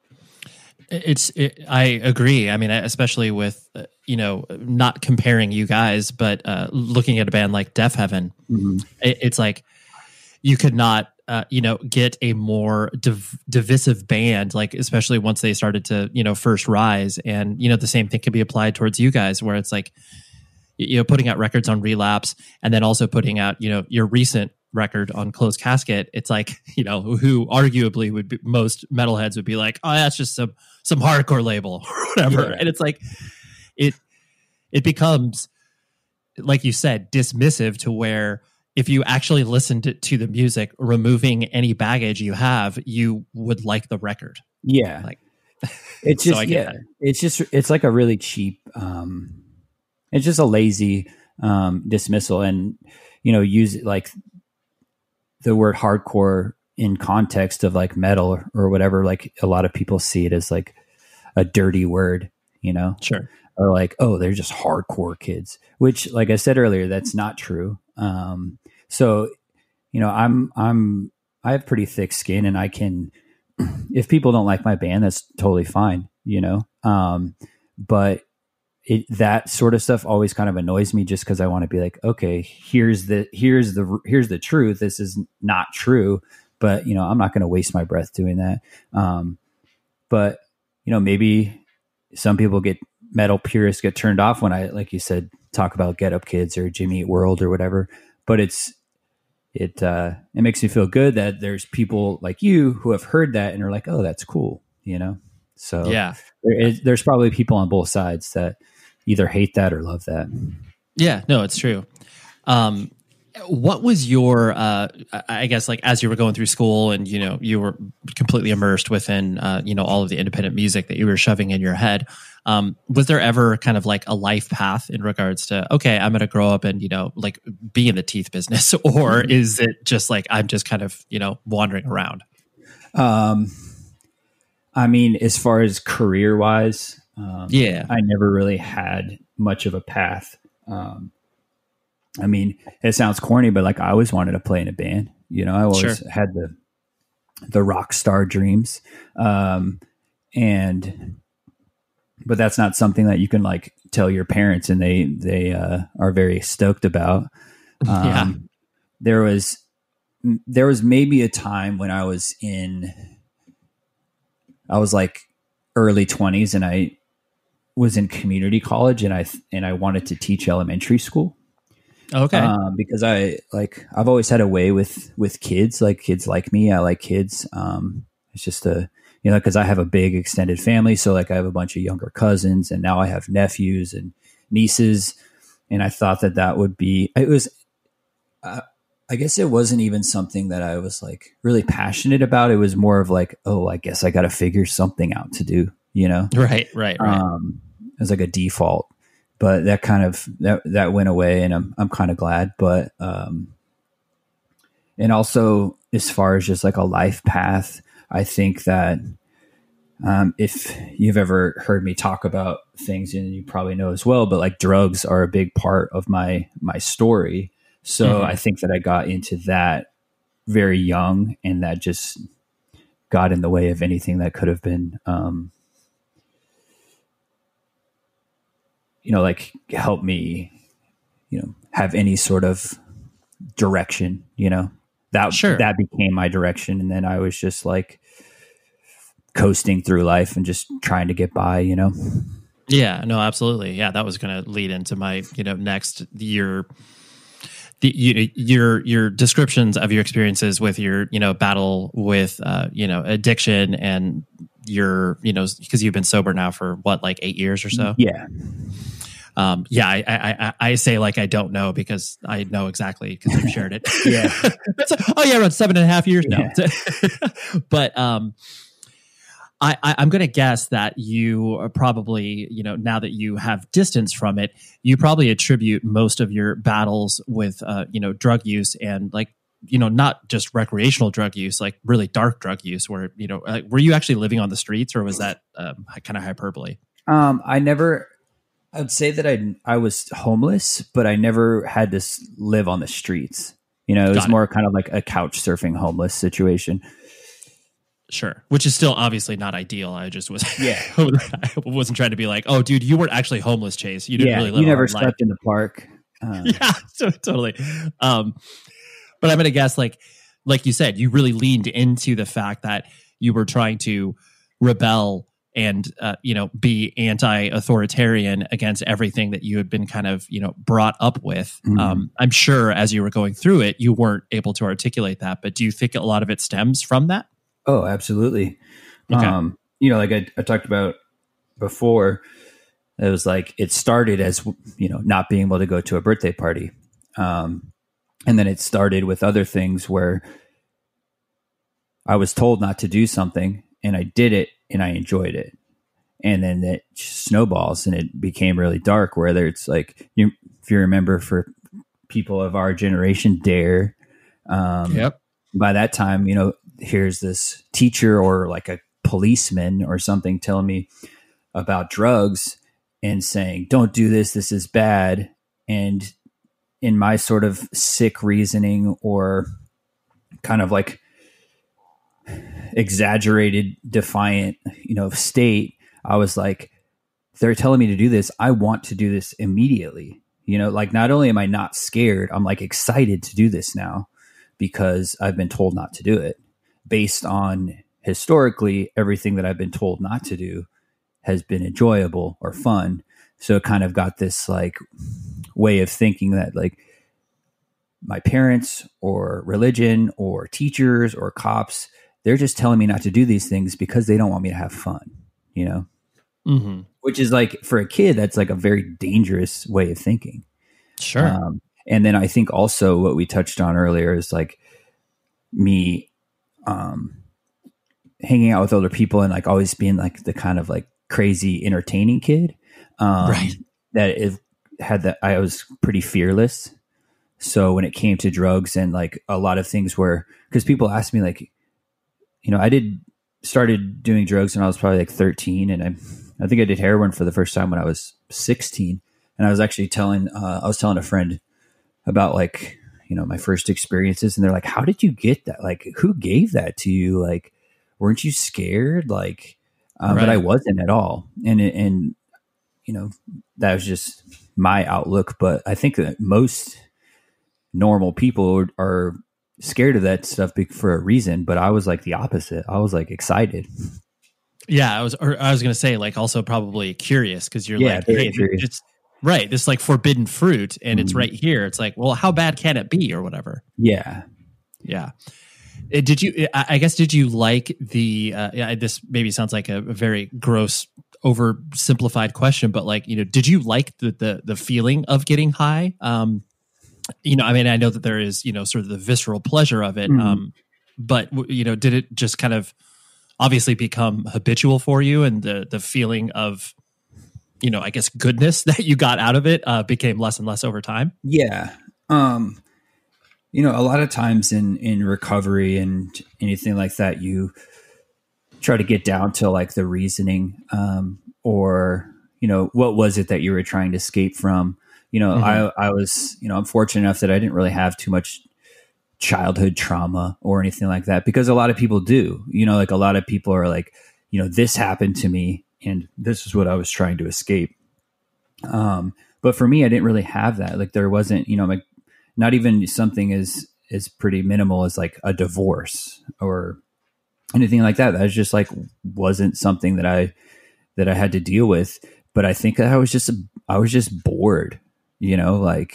I agree. I mean, especially with, not comparing you guys, but looking at a band like Deafheaven, it's like you could not, get a more divisive band, like especially once they started to, first rise. And, the same thing can be applied towards you guys, where it's like, putting out records on Relapse and then also putting out, your recent record on Closed Casket. It's like, who arguably would be, most metalheads would be like, oh, that's just some hardcore label or whatever. Yeah. And it's like, it becomes, like you said, dismissive to where if you actually listened to the music, removing any baggage you have, you would like the record. Yeah. Like, it's just, it's like a really cheap, it's just a lazy dismissal, and, use it like the word hardcore in context of like metal or whatever. Like a lot of people see it as like a dirty word, Sure. Or like, oh, they're just hardcore kids, which, like I said earlier, that's not true. So, I have pretty thick skin, and I can, if people don't like my band, that's totally fine, but that sort of stuff always kind of annoys me, just because I want to be like, okay, here's the truth. This is not true, but I'm not going to waste my breath doing that. But maybe some people metal purists get turned off when I, like you said, talk about Get Up Kids or Jimmy Eat World or whatever. But it makes me feel good that there's people like you who have heard that and are like, oh, that's cool, So yeah, there's probably people on both sides that either hate that or love that. Yeah, no, it's true. What was your, I guess, like as you were going through school and, you were completely immersed within, all of the independent music that you were shoving in your head. Was there ever kind of like a life path in regards to, okay, I'm going to grow up and, like be in the teeth business, or is it just like, I'm just kind of, wandering around? I mean, as far as career wise, I never really had much of a path. I mean, it sounds corny, but like I always wanted to play in a band. I always had the rock star dreams. But that's not something that you can like tell your parents and they are very stoked about. There was maybe a time when I was like early 20s, and I was in community college, and I wanted to teach elementary school. Okay. Because I've always had a way with kids, like kids like me. I like kids. It's just because I have a big extended family. So like I have a bunch of younger cousins, and now I have nephews and nieces. And I thought that would be, I guess it wasn't even something that I was like really passionate about. It was more of like, oh, I guess I got to figure something out to do, Right. It was like a default, but that kind of, that went away, and I'm kind of glad. But, and also as far as just like a life path, I think that, if you've ever heard me talk about things, and you probably know as well, but like drugs are a big part of my story. So I think that I got into that very young, and that just got in the way of anything that could have been, like help me, have any sort of direction, that became my direction. And then I was just like coasting through life and just trying to get by, Yeah, no, absolutely. Yeah. That was going to lead into my, next year your descriptions of your experiences with your battle with addiction and your because you've been sober now for what, like 8 years or so. I say like I don't know because I know exactly because I've shared it. Around 7.5 years now. But I'm going to guess that you are probably, now that you have distance from it, you probably attribute most of your battles with, drug use and like, not just recreational drug use, like really dark drug use where, were you actually living on the streets or was that kind of hyperbole? I would say that I was homeless, but I never had to live on the streets. It was more kind of like a couch surfing homeless situation. Sure. Which is still obviously not ideal. I just was, I wasn't trying to be like, oh, dude, you weren't actually homeless, Chase. You didn't really live. You never slept in the park. Totally. But I'm going to guess, like you said, you really leaned into the fact that you were trying to rebel and, be anti-authoritarian against everything that you had been kind of, brought up with. Mm-hmm. I'm sure as you were going through it, you weren't able to articulate that, but do you think a lot of it stems from that? Oh, absolutely. Okay. Like I talked about before, it was like, it started as, not being able to go to a birthday party. And then it started with other things where I was told not to do something and I did it and I enjoyed it. And then it snowballs and it became really dark, whether it's like, if you remember for people of our generation, DARE, by that time, here's this teacher or like a policeman or something telling me about drugs and saying, don't do this. This is bad. And in my sort of sick reasoning or kind of like exaggerated, defiant, state, I was like, they're telling me to do this. I want to do this immediately. Like not only am I not scared, I'm like excited to do this now because I've been told not to do it. Based on historically, everything that I've been told not to do has been enjoyable or fun. So it kind of got this like way of thinking that like my parents or religion or teachers or cops, they're just telling me not to do these things because they don't want me to have fun, mm-hmm. Which is like for a kid, that's like a very dangerous way of thinking. Sure. And then I think also what we touched on earlier is like me hanging out with older people and like always being like the kind of like crazy entertaining kid. Right. That it had that I was pretty fearless. So when it came to drugs and like a lot of things were, because people asked me like, I started doing drugs when I was probably like 13 and I think I did heroin for the first time when I was 16. And I was actually telling a friend about like, my first experiences and they're like, how did you get that? Like, who gave that to you? Like, weren't you scared? Like, right. But I wasn't at all. And that was just my outlook. But I think that most normal people are scared of that stuff for a reason. But I was like the opposite. I was like excited. Yeah. I was going to say like also probably curious because you're like, hey, it's right. This like forbidden fruit and it's right here. It's like, well, how bad can it be or whatever? Yeah. Yeah. Did you like the, this maybe sounds like a very gross, oversimplified question, but like, did you like the feeling of getting high? I mean, I know that there is, sort of the visceral pleasure of it. But did it just kind of obviously become habitual for you and the feeling of, I guess goodness that you got out of it became less and less over time? Yeah. A lot of times in recovery and anything like that, you try to get down to like the reasoning or, what was it that you were trying to escape from? I was, I'm fortunate enough that I didn't really have too much childhood trauma or anything like that because a lot of people do, like a lot of people are like, this happened to me and this is what I was trying to escape. But for me, I didn't really have that. Like there wasn't, like not even something as pretty minimal as like a divorce or anything like that. That was just like, wasn't something that I had to deal with. But I think that I was just bored, like,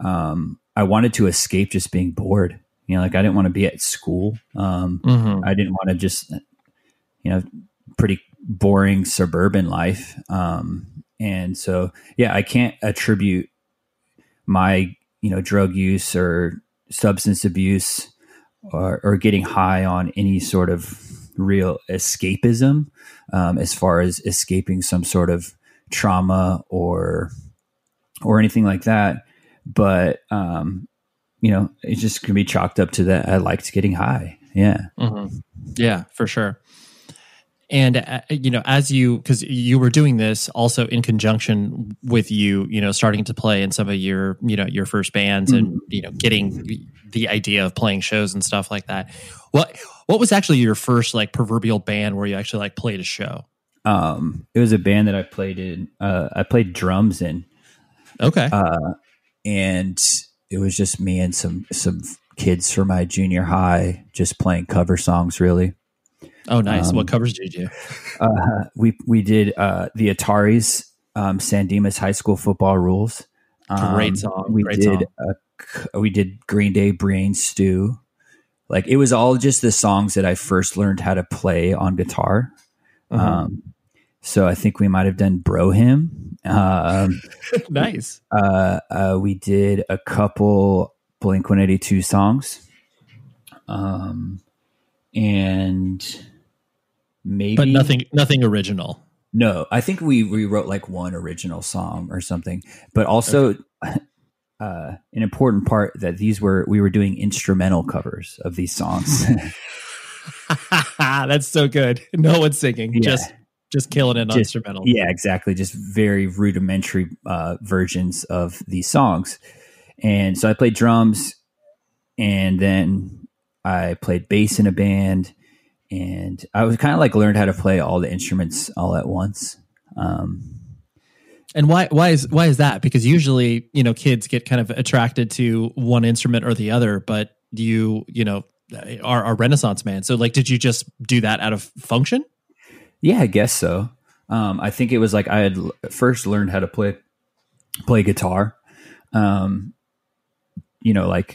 I wanted to escape just being bored. You know, like I didn't want to be at school. I didn't want to just, pretty boring suburban life. And so, yeah, I can't attribute my, drug use or substance abuse or getting high on any sort of real escapism, as far as escaping some sort of trauma or anything like that. But, it's just going to be chalked up to that. I liked getting high. Yeah. Yeah, for sure. And, because you were doing this also in conjunction with starting to play in some of your, your first bands and, getting the idea of playing shows and stuff like that. What was actually your first like proverbial band where you actually like played a show? It was a band that I played in. I played drums in. Okay. And it was just me and some kids from my junior high just playing cover songs, really. Oh, nice. What covers did you do? We did the Ataris, San Dimas High School Football Rules. Great song. We did Green Day, Brain Stew. Like it was all just the songs that I first learned how to play on guitar. So I think we might have done Bro Hymn. Nice. We did a couple Blink-182 songs. And maybe, but nothing original. No, I think we wrote like one original song or something, but also an important part that we were doing instrumental covers of these songs. That's so good. No one's singing, just killing it on instrumental. Yeah, exactly. Just very rudimentary versions of these songs. And so I played drums, and then I played bass in a band, and I was kind of like learned how to play all the instruments all at once. And why is that? Because usually, kids get kind of attracted to one instrument or the other, but you are a Renaissance man. So like, did you just do that out of function? Yeah, I guess so. I think it was like I had first learned how to play guitar, like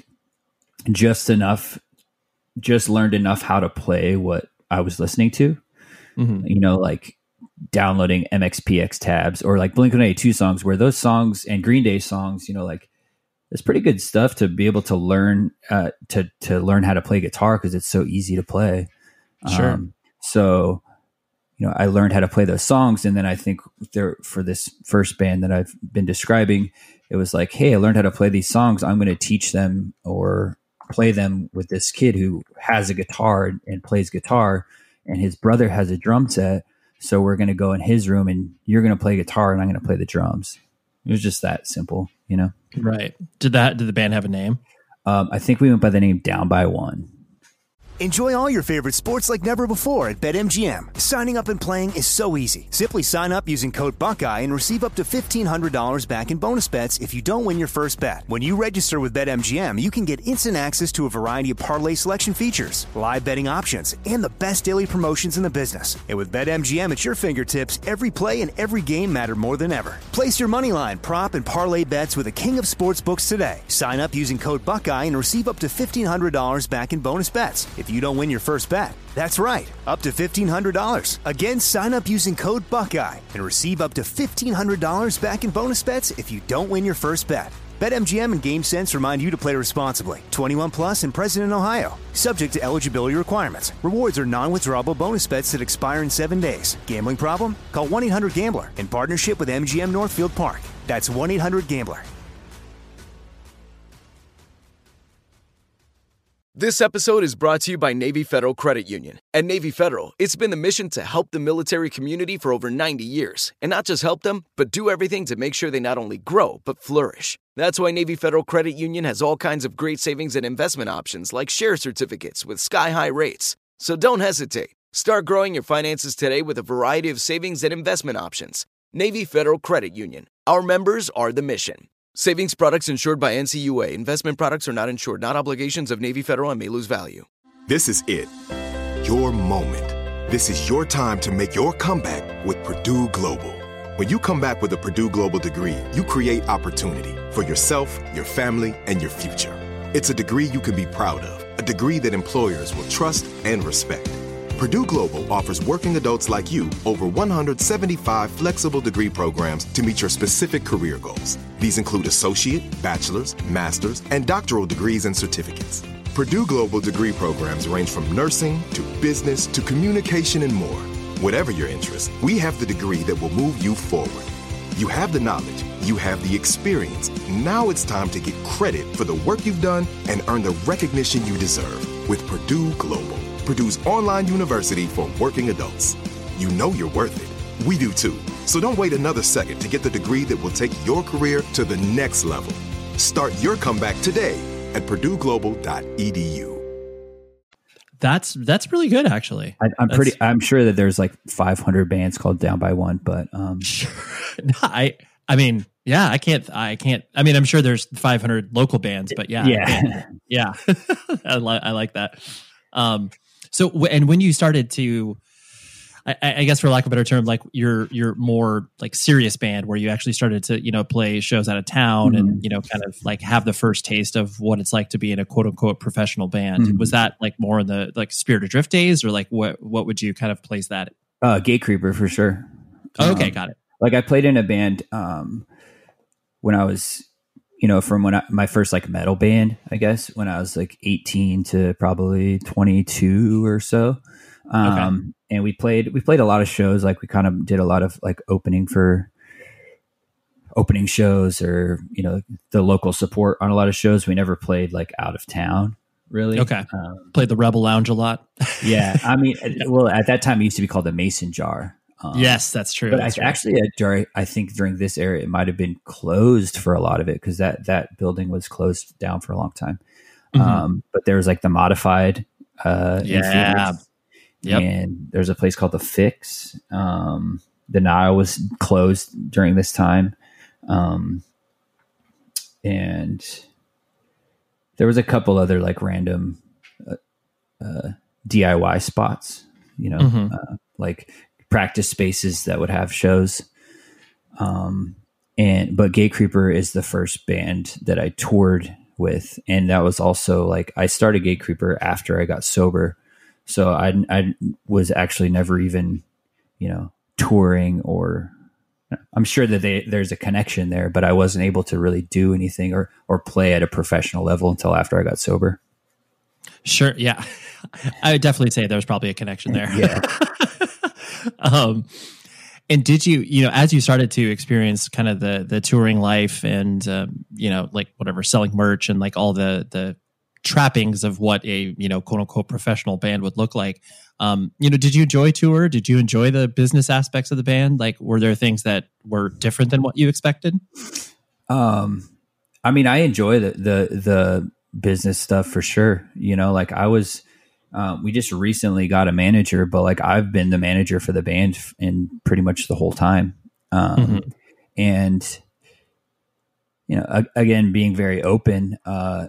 just learned enough how to play what I was listening to, like downloading MXPX tabs or like Blink-182 songs, where those songs and Green Day songs, like it's pretty good stuff to be able to learn, to learn how to play guitar, because it's so easy to play. Sure. So, I learned how to play those songs. And then I think for this first band that I've been describing, it was like, hey, I learned how to play these songs. I'm going to teach them or play them with this kid who has a guitar and plays guitar, and his brother has a drum set. So we're going to go in his room, and you're going to play guitar and I'm going to play the drums. It was just that simple, Right. Did the band have a name? I think we went by the name Down by One. Enjoy all your favorite sports like never before at BetMGM. Signing up and playing is so easy. Simply sign up using code Buckeye and receive up to $1,500 back in bonus bets if you don't win your first bet. When you register with BetMGM, you can get instant access to a variety of parlay selection features, live betting options, and the best daily promotions in the business. And with BetMGM at your fingertips, every play and every game matter more than ever. Place your moneyline, prop, and parlay bets with the king of sportsbooks today. Sign up using code Buckeye and receive up to $1,500 back in bonus bets if you don't win your first bet. That's right, up to $1,500. Again, sign up using code Buckeye and receive up to $1,500 back in bonus bets if you don't win your first bet. BetMGM and GameSense remind you to play responsibly. 21 plus and present in Ohio. Subject to eligibility requirements. Rewards are non-withdrawable bonus bets that expire in 7 days. Gambling problem? Call 1-800-GAMBLER in partnership with MGM Northfield Park. That's 1-800-GAMBLER. This episode is brought to you by Navy Federal Credit Union. At Navy Federal, it's been the mission to help the military community for over 90 years. And not just help them, but do everything to make sure they not only grow, but flourish. That's why Navy Federal Credit Union has all kinds of great savings and investment options like share certificates with sky-high rates. So don't hesitate. Start growing your finances today with a variety of savings and investment options. Navy Federal Credit Union. Our members are the mission. Savings products insured by NCUA. Investment products are not insured, not obligations of Navy Federal and may lose value. This is it. Your moment. This is your time to make your comeback with Purdue Global. When you come back with a Purdue Global degree, you create opportunity for yourself, your family, and your future. It's a degree you can be proud of, a degree that employers will trust and respect. Purdue Global offers working adults like you over 175 flexible degree programs to meet your specific career goals. These include associate, bachelor's, master's, and doctoral degrees and certificates. Purdue Global degree programs range from nursing to business to communication and more. Whatever your interest, we have the degree that will move you forward. You have the knowledge, you have the experience. Now it's time to get credit for the work you've done and earn the recognition you deserve with Purdue Global, Purdue's online university for working adults. You know you're worth it. We do too. So don't wait another second to get the degree that will take your career to the next level. Start your comeback today at purdueglobal.edu. That's really good, actually. I'm sure that there's like 500 bands called Down by One, but sure. No, I mean, yeah, I can't. I mean, I'm sure there's 500 local bands, but yeah. I like that. So, and when you started to, I guess for lack of a better term, like your more like serious band where you actually started to, play shows out of town and, kind of like have the first taste of what it's like to be in a quote unquote professional band. Was that like more in the like Spirit of Drift days, or like what would you kind of place that? Gatecreeper for sure. Okay. Got it. Like I played in a band, when I was, my first like metal band, I guess, when I was like 18 to probably 22 or so. And we played a lot of shows. Like we kind of did a lot of like opening shows, or, the local support on a lot of shows. We never played like out of town really. Okay. Played the Rebel Lounge a lot. Yeah. I mean, well, at that time it used to be called the Mason Jar. Yes, that's true. But that's actually, I think during this era, it might have been closed for a lot of it, because that building was closed down for a long time. But there was like the Modified. Yep. And there's a place called the Fix. The Nile was closed during this time. And there was a couple other like random DIY spots, like practice spaces that would have shows. But Gatecreeper is the first band that I toured with. And that was also like, I started Gatecreeper after I got sober. So I was actually never even, touring, or I'm sure that there's a connection there, but I wasn't able to really do anything or play at a professional level until after I got sober. Sure. Yeah. I would definitely say there's probably a connection there. Yeah. And did you, as you started to experience kind of the touring life and, like whatever, selling merch and like all the trappings of what a, quote unquote professional band would look like. Did you enjoy tour? Did you enjoy the business aspects of the band? Like, were there things that were different than what you expected? I mean, I enjoy the business stuff for sure. Like I was, we just recently got a manager, but like I've been the manager for the band in pretty much the whole time. And, again, being very open,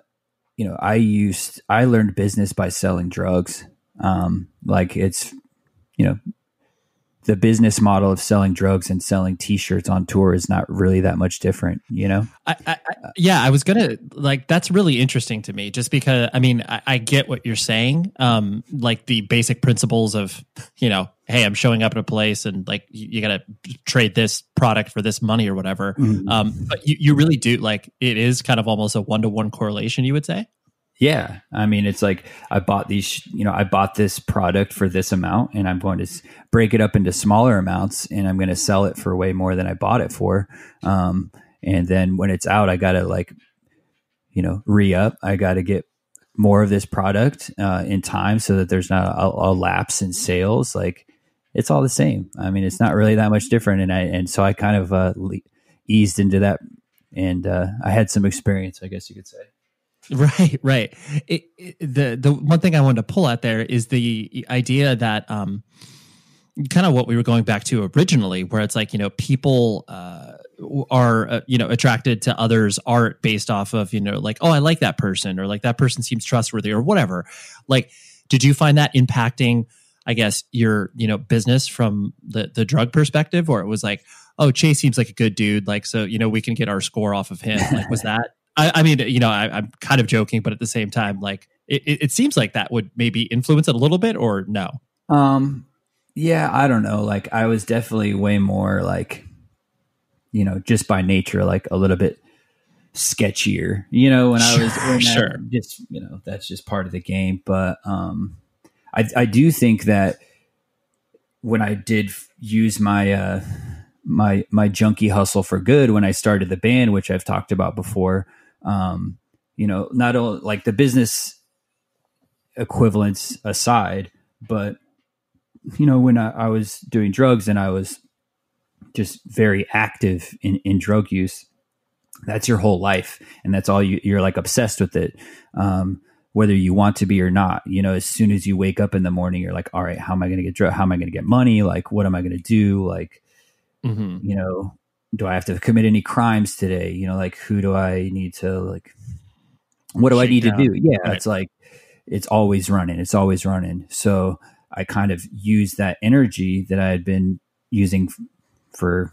I learned business by selling drugs. Like it's, the business model of selling drugs and selling T-shirts on tour is not really that much different, I was gonna like, that's really interesting to me, just because, I mean, I get what you're saying. Like the basic principles of, hey, I'm showing up at a place and like, you got to trade this product for this money or whatever. But you really do, like, it is kind of almost a 1-to-1 correlation, you would say? Yeah. I mean, it's like I bought I bought this product for this amount, and I'm going to break it up into smaller amounts, and I'm going to sell it for way more than I bought it for. And then when it's out, I got to re-up. I got to get more of this product in time so that there's not a lapse in sales. Like it's all the same. I mean, it's not really that much different. And so I kind of eased into that, and I had some experience, I guess you could say. Right. The one thing I wanted to pull out there is the idea that kind of what we were going back to originally, where it's like, people are, attracted to others' art based off of, like, oh, I like that person, or like that person seems trustworthy or whatever. Like, did you find that impacting, I guess, your, business from the drug perspective, or it was like, oh, Chase seems like a good dude. Like, so, we can get our score off of him. Like, was that, I mean, I'm kind of joking, but at the same time, like, it seems like that would maybe influence it a little bit, or no? Yeah, I don't know. Like, I was definitely way more like, just by nature, like a little bit sketchier, when I was sure. just, that's just part of the game. But I do think that when I did use my my junkie hustle for good when I started the band, which I've talked about before, not only like the business equivalents aside, but when I was doing drugs and I was just very active in drug use, that's your whole life. And that's all you're like obsessed with it. Whether you want to be or not, as soon as you wake up in the morning, you're like, all right, how am I going to get drugs? How am I going to get money? Like, what am I going to do? Like, do I have to commit any crimes today? Like, who do I need to, like, what do I need to do? Yeah. Right. It's like, it's always running. It's always running. So I kind of used that energy that I had been using for,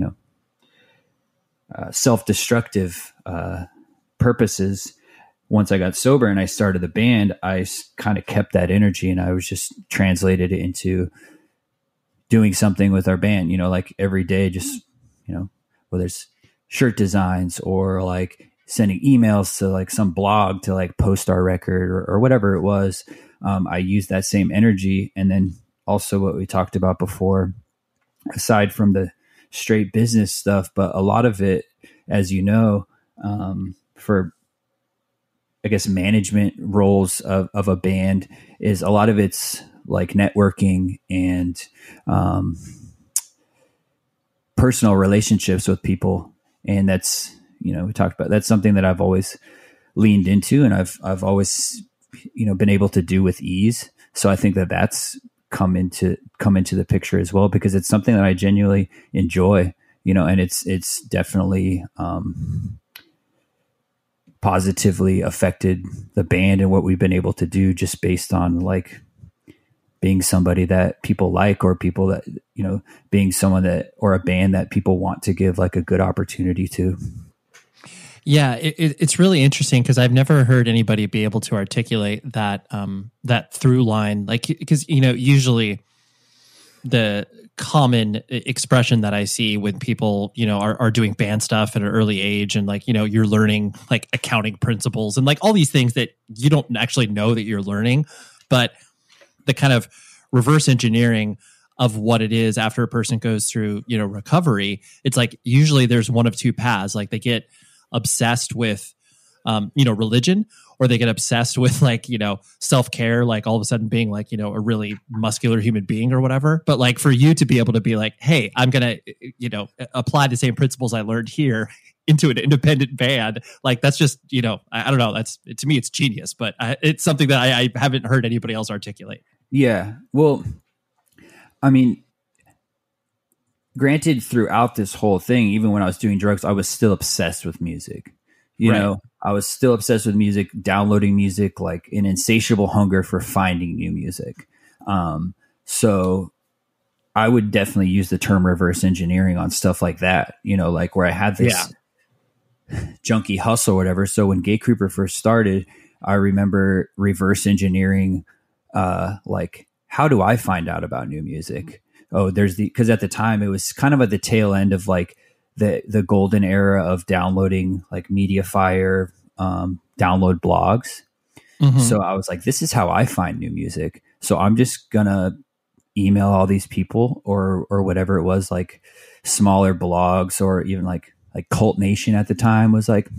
self-destructive purposes. Once I got sober and I started the band, I kind of kept that energy and I was just translated it into doing something with our band, like every day, just, whether it's shirt designs or like sending emails to like some blog to like post our record or whatever it was. I used that same energy. And then also what we talked about before, aside from the straight business stuff, but a lot of it, as for, I guess, management roles of a band, is a lot of it's like networking and personal relationships with people. And that's, we talked about, that's something that I've always leaned into and I've always, been able to do with ease. So I think that that's come into the picture as well, because it's something that I genuinely enjoy, and it's definitely positively affected the band and what we've been able to do just based on like being somebody that people like, or people that, being someone that, or a band that people want to give like a good opportunity to. Yeah, it's really interesting because I've never heard anybody be able to articulate that that through line, like, because usually the common expression that I see when people are doing band stuff at an early age and like you're learning like accounting principles and like all these things that you don't actually know that you're learning, but the kind of reverse engineering of what it is after a person goes through recovery, it's like usually there's one of two paths. Like they get obsessed with religion, or they get obsessed with like self-care, like all of a sudden being like a really muscular human being or whatever. But like for you to be able to be like, hey, I'm gonna apply the same principles I learned here into an independent band, like that's just I don't know, that's, to me it's genius, but it's something that I haven't heard anybody else articulate. Yeah, well, I mean, granted, throughout this whole thing, even when I was doing drugs, I was still obsessed with music. I was still obsessed with music, downloading music, like an insatiable hunger for finding new music. So I would definitely use the term reverse engineering on stuff like that, like where I had this junkie hustle or whatever. So when Gate Creeper first started, I remember reverse engineering, like, how do I find out about new music? Oh, because at the time it was kind of at the tail end of like the golden era of downloading like Mediafire, download blogs. Mm-hmm. So I was like, this is how I find new music. So I'm just gonna email all these people or whatever it was, like smaller blogs, or even like Cult Nation at the time was like,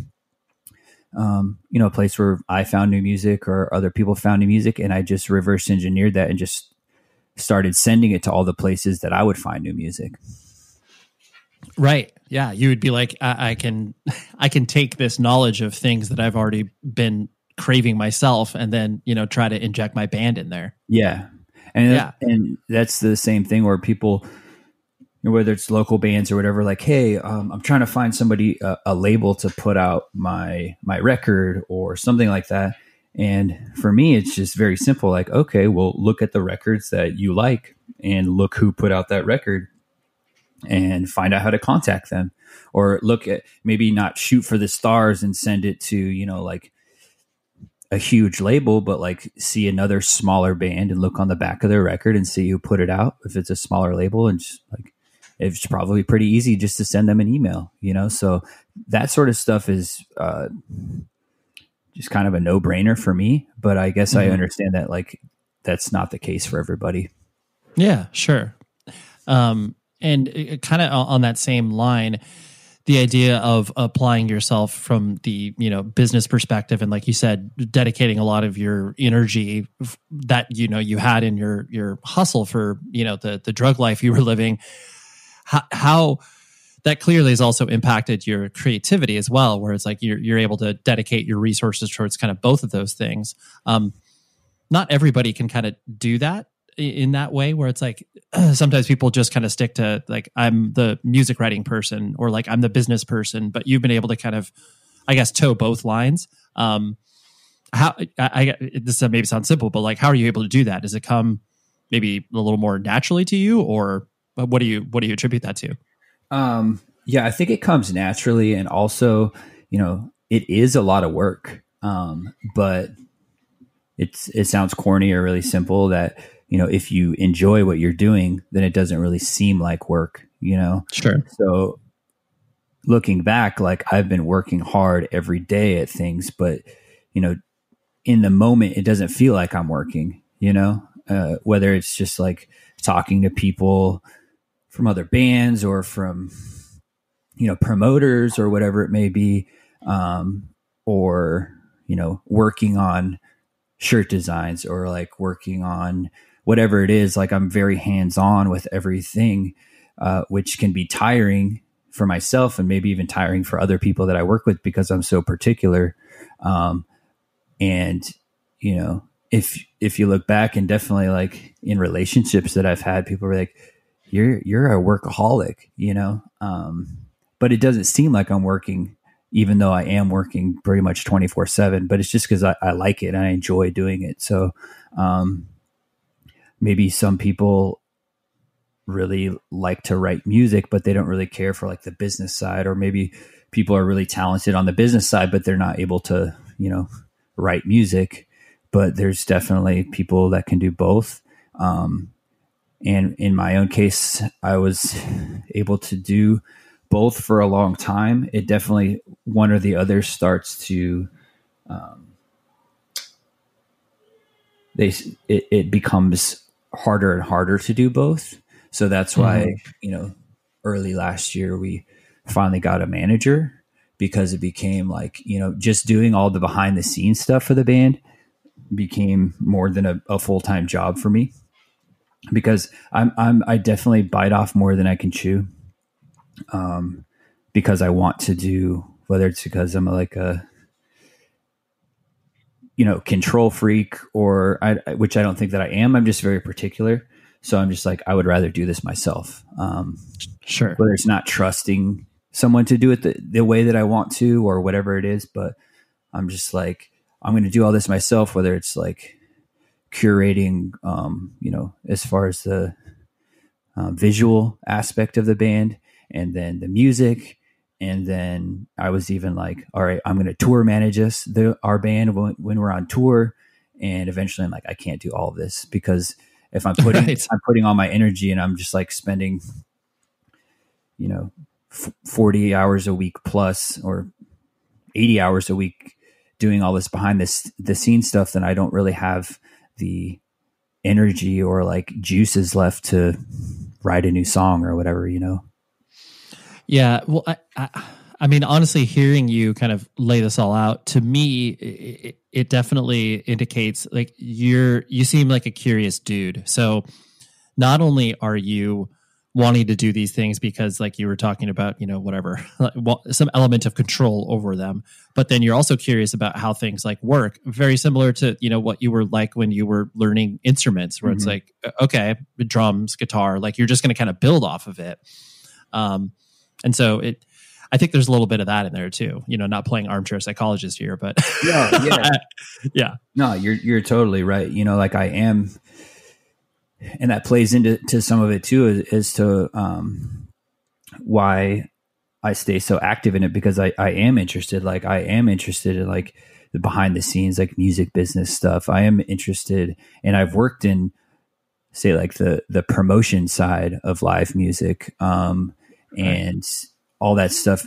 a place where I found new music or other people found new music. And I just reverse engineered that and just started sending it to all the places that I would find new music. Right. Yeah. You would be like, I can take this knowledge of things that I've already been craving myself and then, try to inject my band in there. Yeah. And that's the same thing where people, whether it's local bands or whatever, like, hey, I'm trying to find somebody, a label to put out my record or something like that. And for me, it's just very simple. Like, okay, well, look at the records that you like and look who put out that record. and find out how to contact them, or look at, maybe not shoot for the stars and send it to, like a huge label, but like see another smaller band and look on the back of their record and see who put it out. If it's a smaller label, and just like, it's probably pretty easy just to send them an email, so that sort of stuff is, just kind of a no-brainer for me, but I guess I understand that like that's not the case for everybody. Yeah, sure. And kind of on that same line, the idea of applying yourself from the, business perspective, and like you said, dedicating a lot of your energy that, you had in your hustle for, the drug life you were living, how that clearly has also impacted your creativity as well, where it's like you're able to dedicate your resources towards kind of both of those things. Not everybody can kind of do that in that way, where it's like sometimes people just kind of stick to like, I'm the music writing person, or like I'm the business person, but you've been able to kind of, I guess, toe both lines. This maybe sounds simple, but like, how are you able to do that? Does it come maybe a little more naturally to you, or what do you attribute that to? Yeah, I think it comes naturally. And also, it is a lot of work. But it sounds corny or really simple that, if you enjoy what you're doing, then it doesn't really seem like work, Sure. So looking back, like I've been working hard every day at things, but, in the moment, it doesn't feel like I'm working, whether it's just like talking to people from other bands or from, promoters or whatever it may be, or, working on shirt designs, or like working on whatever it is. Like I'm very hands-on with everything, which can be tiring for myself and maybe even tiring for other people that I work with because I'm so particular. And, if you look back, and definitely like in relationships that I've had, people are like, you're a workaholic, but it doesn't seem like I'm working, even though I am working pretty much 24/7, but it's just because I like it and I enjoy doing it. So, maybe some people really like to write music, but they don't really care for like the business side, or maybe people are really talented on the business side, but they're not able to, write music. But there's definitely people that can do both. And in my own case, I was able to do both for a long time. It definitely, one or the other starts to, it becomes harder and harder to do both. So that's why, early last year, we finally got a manager, because it became like, just doing all the behind the scenes stuff for the band became more than a full-time job for me, because I definitely bite off more than I can chew. Because I want to do, whether it's because I'm like a, control freak, or which I don't think that I am. I'm just very particular. So I'm just like, I would rather do this myself. Sure. Whether it's not trusting someone to do it the way that I want to, or whatever it is, but I'm just like, I'm going to do all this myself, whether it's like curating, as far as the visual aspect of the band, and then the music. And then I was even like, all right, I'm going to tour manage our band when we're on tour. And eventually I'm like, I can't do all of this, because if I'm putting all my energy, and I'm just like spending, 40 hours a week plus, or 80 hours a week doing all this behind the scenes stuff, then I don't really have the energy or like juices left to write a new song or whatever, Yeah. Well, I mean, honestly, hearing you kind of lay this all out, to me, it definitely indicates like you seem like a curious dude. So not only are you wanting to do these things because like you were talking about, whatever, some element of control over them, but then you're also curious about how things like work, very similar to, what you were like when you were learning instruments, where it's like, okay, drums, guitar, like you're just going to kind of build off of it. And so I think there's a little bit of that in there too, not playing armchair psychologist here, but yeah. No, you're totally right. Like I am, and that plays into some of it too, is to, why I stay so active in it, because I am interested. Like, I am interested in like the behind the scenes, like music business stuff. I am interested, and I've worked in, say, like the promotion side of live music, and all that stuff.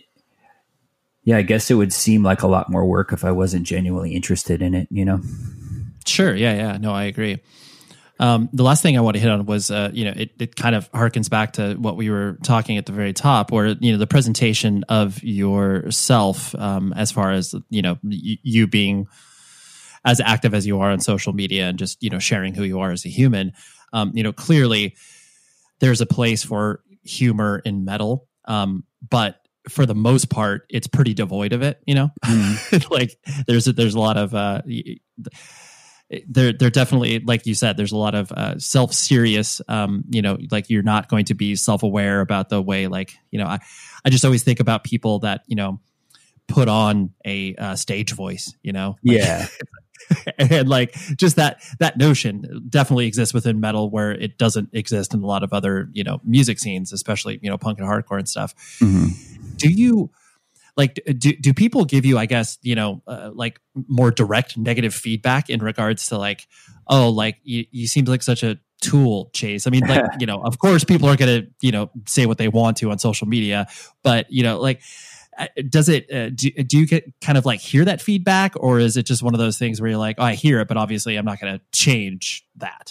I guess it would seem like a lot more work if I wasn't genuinely interested in it, you know? Sure. Yeah. No, I agree. The last thing I want to hit on was, it kind of harkens back to what we were talking at the very top, where, the presentation of yourself, as far as, you being as active as you are on social media and just, sharing who you are as a human. Clearly there's a place for humor in metal. But for the most part, it's pretty devoid of it, like there's a lot of, there definitely, like you said, there's a lot of self-serious, like you're not going to be self-aware about the way, like, I just always think about people that, put on a stage voice, Yeah. And like just that notion definitely exists within metal, where it doesn't exist in a lot of other, music scenes, especially, punk and hardcore and stuff. Mm-hmm. Do you like, do people give you, I guess, like more direct negative feedback in regards to like, oh, like you seem like such a tool, Chase? I mean, like, of course people are going to, say what they want to on social media, but, like, does it, do you get kind of like hear that feedback, or is it just one of those things where you're like, oh, I hear it, but obviously I'm not going to change that?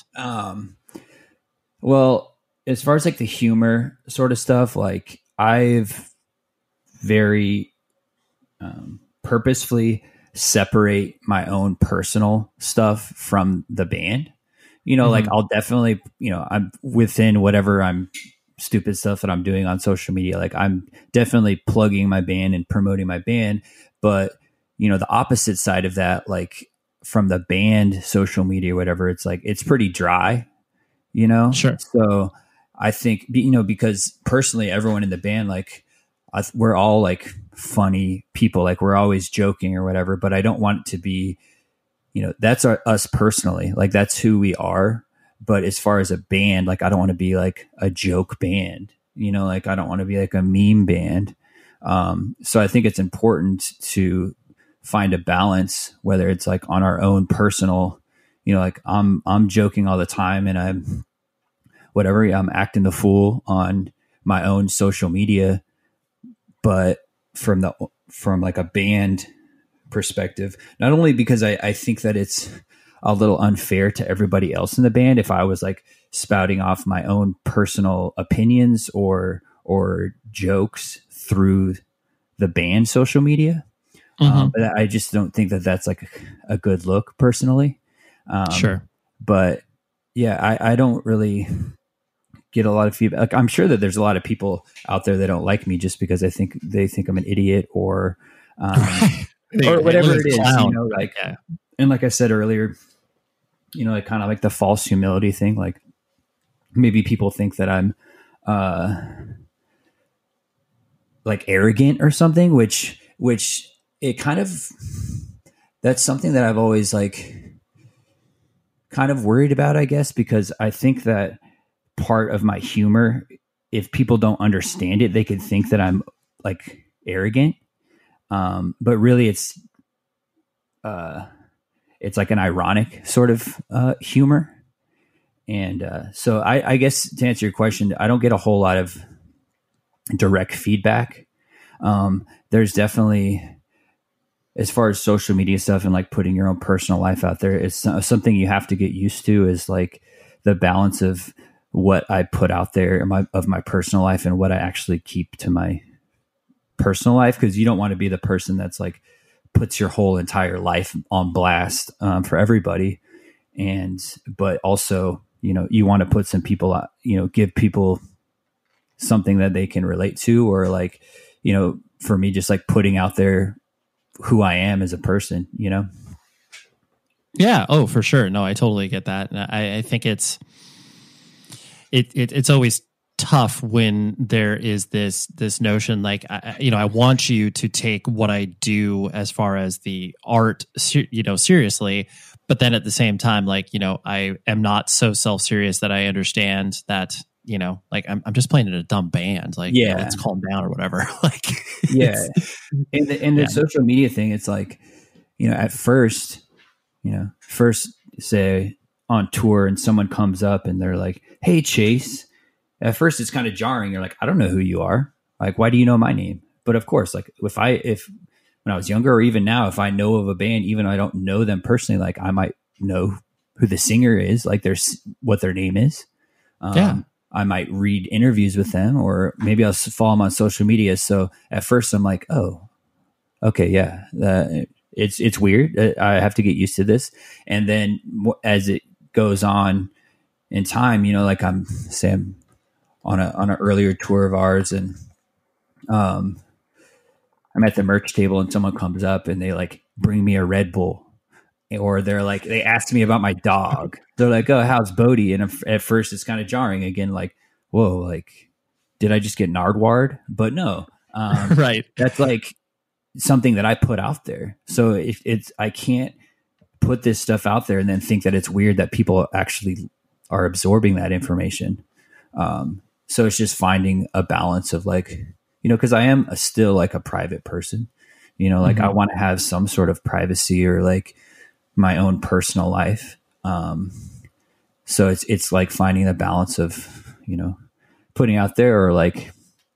Well, as far as like the humor sort of stuff, like I've very purposefully separate my own personal stuff from the band. Like I'll definitely, I'm within whatever I'm stupid stuff that I'm doing on social media. Like I'm definitely plugging my band and promoting my band, but the opposite side of that, like from the band social media, or whatever, it's like, it's pretty dry, Sure. So I think, because personally, everyone in the band, like we're all like funny people, like we're always joking or whatever, but I don't want it to be, that's us personally, like that's who we are. But as far as a band, like I don't want to be like a joke band, like I don't want to be like a meme band. So I think it's important to find a balance, whether it's like on our own personal, like I'm joking all the time and I'm acting the fool on my own social media. But from like a band perspective, not only because I think that it's a little unfair to everybody else in the band if I was like spouting off my own personal opinions or jokes through the band social media. But I just don't think that that's like a good look personally. Sure. But yeah, I don't really get a lot of feedback. Like, I'm sure that there's a lot of people out there that don't like me just because they think I'm an idiot or whatever it is, like, and like I said earlier, like kind of like the false humility thing. Like maybe people think that I'm like arrogant or something, which it kind of, that's something that I've always like kind of worried about, I guess, because I think that part of my humor, if people don't understand it, they could think that I'm like arrogant. But really it's like an ironic sort of humor. And so I guess to answer your question, I don't get a whole lot of direct feedback. There's definitely, as far as social media stuff and like putting your own personal life out there, it's something you have to get used to, is like the balance of what I put out there of my personal life and what I actually keep to my personal life. Cause you don't want to be the person that's like puts your whole entire life on blast for everybody. But also, you want to put some people, give people something that they can relate to, or like, for me, just like putting out there who I am as a person, Yeah. Oh, for sure. No, I totally get that. And I think it's always tough when there is this notion, like, I want you to take what I do as far as the art, seriously, but then at the same time, like, I am not so self-serious that I understand that, you know, like I'm just playing in a dumb band. Like, you know, let's calm down or whatever. Like, yeah. And the social media thing, it's like, you know, at first, say on tour and someone comes up and they're like, "Hey, Chase." At first it's kind of jarring. You're like, I don't know who you are. Like, why do you know my name? But of course, like if when I was younger or even now, if I know of a band, even though I don't know them personally, like I might know who the singer is, like what their name is. I might read interviews with them, or maybe I'll follow them on social media. So at first I'm like, oh, okay. Yeah. It's weird. I have to get used to this. And then as it goes on in time, you know, like I'm on an earlier tour of ours, and I'm at the merch table and someone comes up and they like bring me a Red Bull, or they asked me about my dog. They're like, "Oh, how's Bodie?" And at first it's kind of jarring again. Like, whoa, like, did I just get Nardwuar'd? But no, right. That's like something that I put out there. So I can't put this stuff out there and then think that it's weird that people actually are absorbing that information. So it's just finding a balance of like, you know, because I am still like a private person, you know, like I want to have some sort of privacy or like my own personal life. So it's like finding the balance of, you know, putting out there, or like,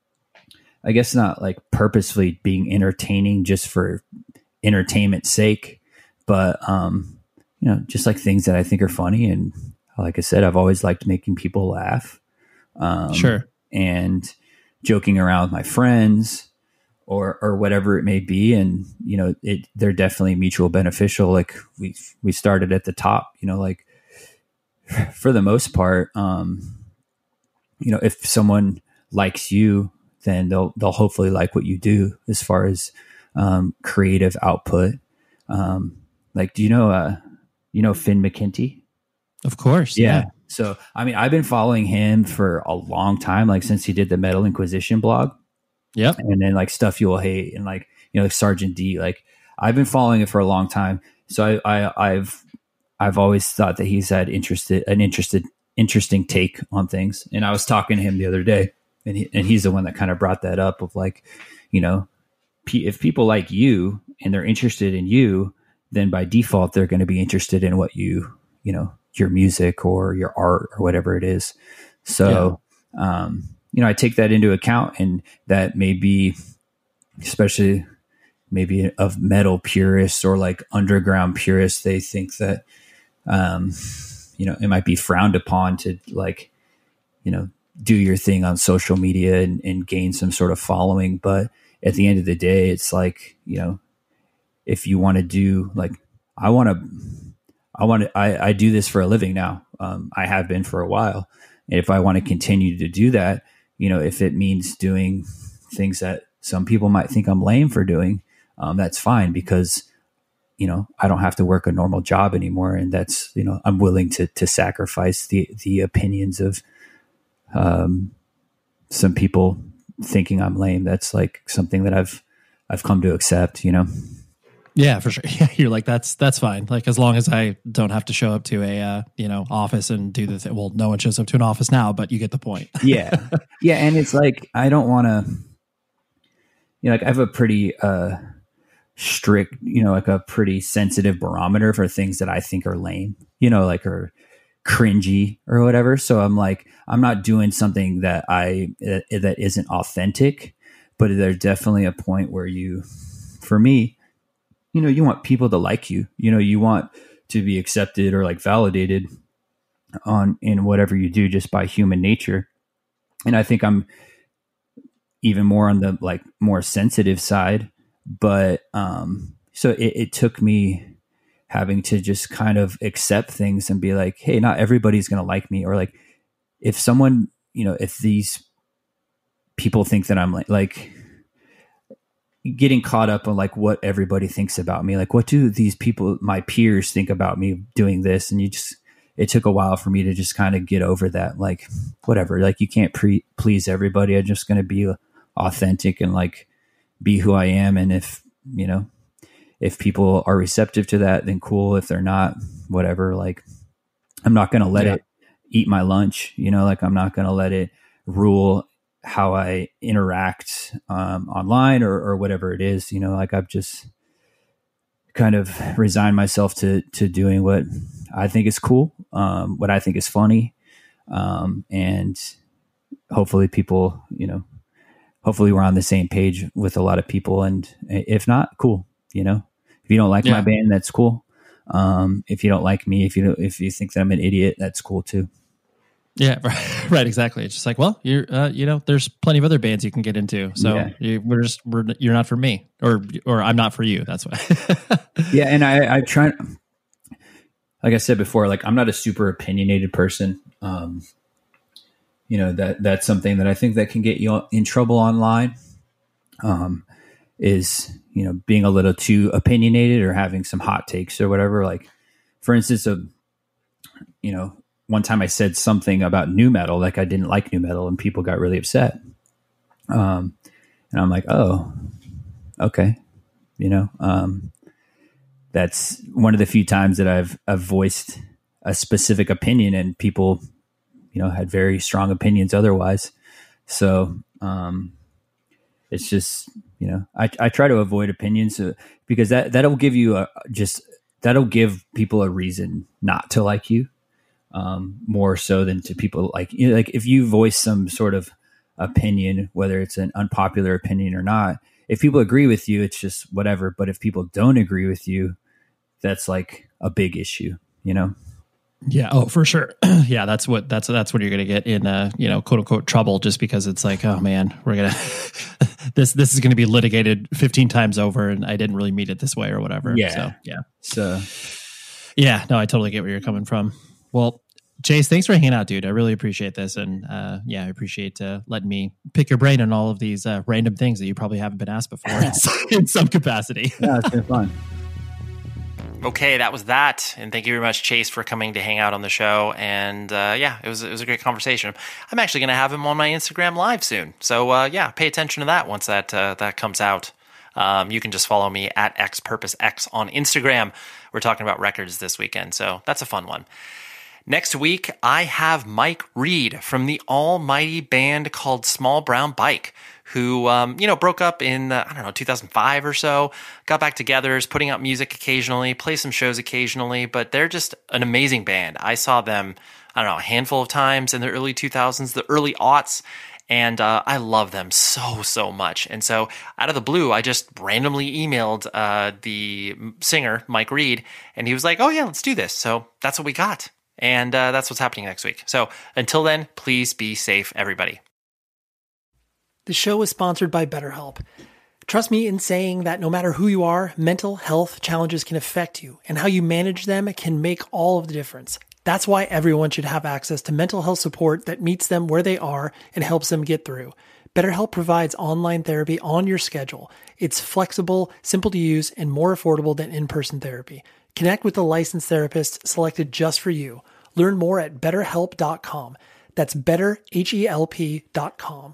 I guess not like purposefully being entertaining just for entertainment's sake, but, you know, just like things that I think are funny. And like I said, I've always liked making people laugh. Sure. And joking around with my friends or whatever it may be. And, you know, they're definitely mutual beneficial. Like we started at the top, you know, like for the most part, you know, if someone likes you, then they'll hopefully like what you do as far as, creative output. Like, do you know Finn McKenty? Of course. Yeah. So, I mean, I've been following him for a long time, like since he did the Metal Inquisition blog. Yep. And then like Stuff You Will Hate and like, you know, Sergeant D, like I've been following it for a long time. So I've always thought that he's had interesting take on things. And I was talking to him the other day, and he's the one that kind of brought that up of like, you know, if people like you and they're interested in you, then by default, they're going to be interested in what you know, your music or your art or whatever it is. So, you know, I take that into account, and that may be, especially maybe of metal purists or like underground purists, they think that, you know, it might be frowned upon to like, you know, do your thing on social media and gain some sort of following. But at the end of the day, it's like, you know, if you want to do like, I do this for a living now. I have been for a while. And if I want to continue to do that, you know, if it means doing things that some people might think I'm lame for doing, that's fine, because, you know, I don't have to work a normal job anymore. And that's, you know, I'm willing to sacrifice the opinions of, some people thinking I'm lame. That's like something that I've come to accept, you know? Yeah, for sure. Yeah, you're like, that's fine. Like, as long as I don't have to show up to a, you know, office and do the thing. Well, no one shows up to an office now, but you get the point. Yeah. Yeah. And it's like, I don't want to, you know, like I have a pretty, strict, you know, like a pretty sensitive barometer for things that I think are lame, you know, like, or cringy or whatever. So I'm like, I'm not doing something that that isn't authentic, but there's definitely a point where for me, you know, you want people to like you, you know, you want to be accepted or like validated in whatever you do just by human nature. And I think I'm even more on the like more sensitive side, but, so it took me having to just kind of accept things and be like, hey, not everybody's going to like me. Or like, if someone, you know, if these people think that I'm like getting caught up on like what everybody thinks about me, like what do these people, my peers, think about me doing this? And it took a while for me to just kind of get over that, like whatever, like you can't please everybody. I'm just going to be authentic and like be who I am. And if, you know, if people are receptive to that, then cool. If they're not, whatever, like I'm not going to let it, eat my lunch, like I'm not going to let it rule how I interact online or whatever it is, like I've just kind of resigned myself to doing what I think is cool, what I think is funny. And hopefully people, hopefully we're on the same page with a lot of people. And if not, cool. If you don't like my band, that's cool. If you don't like me, if you think that I'm an idiot, that's cool too. Yeah, right. Exactly. It's just like, well, you're, there's plenty of other bands you can get into. So you're not for me, or I'm not for you. That's why. Yeah. And I try, like I said before, like I'm not a super opinionated person. That's something that I think that can get you in trouble online. Is, being a little too opinionated or having some hot takes or whatever. Like, for instance, one time I said something about nu metal, like I didn't like nu metal, and people got really upset. And I'm like, oh, okay. That's one of the few times that I've voiced a specific opinion and people, had very strong opinions otherwise. So, it's just, I try to avoid opinions because that'll give you that'll give people a reason not to like you. More so than to people like if you voice some sort of opinion, whether it's an unpopular opinion or not, if people agree with you, it's just whatever. But if people don't agree with you, that's like a big issue, Yeah. Oh, for sure. Yeah. That's what you're going to get in, quote unquote trouble, just because it's like, oh man, we're going to, this is going to be litigated 15 times over and I didn't really mean it this way or whatever. Yeah. So, yeah. So yeah, no, I totally get where you're coming from. Well, Chase, thanks for hanging out, dude. I really appreciate this. And I appreciate letting me pick your brain on all of these random things that you probably haven't been asked before in some capacity. Yeah, it's been fun. Okay, that was that. And thank you very much, Chase, for coming to hang out on the show. And it was a great conversation. I'm actually going to have him on my Instagram Live soon. So pay attention to that once that comes out. You can just follow me at XPurposeX on Instagram. We're talking about records this weekend, so that's a fun one. Next week, I have Mike Reed from the almighty band called Small Brown Bike, who, broke up in, 2005 or so, got back together, is putting out music occasionally, play some shows occasionally, but they're just an amazing band. I saw them, a handful of times in the early 2000s, the early aughts, and I love them so much. And so out of the blue, I just randomly emailed the singer, Mike Reed, and he was like, oh yeah, let's do this. So that's what we got. And that's what's happening next week. So until then, please be safe, everybody. The show is sponsored by BetterHelp. Trust me in saying that no matter who you are, mental health challenges can affect you, and how you manage them can make all of the difference. That's why everyone should have access to mental health support that meets them where they are and helps them get through. BetterHelp provides online therapy on your schedule. It's flexible, simple to use, and more affordable than in-person therapy. Connect with a licensed therapist selected just for you. Learn more at betterhelp.com. That's betterhelp.com.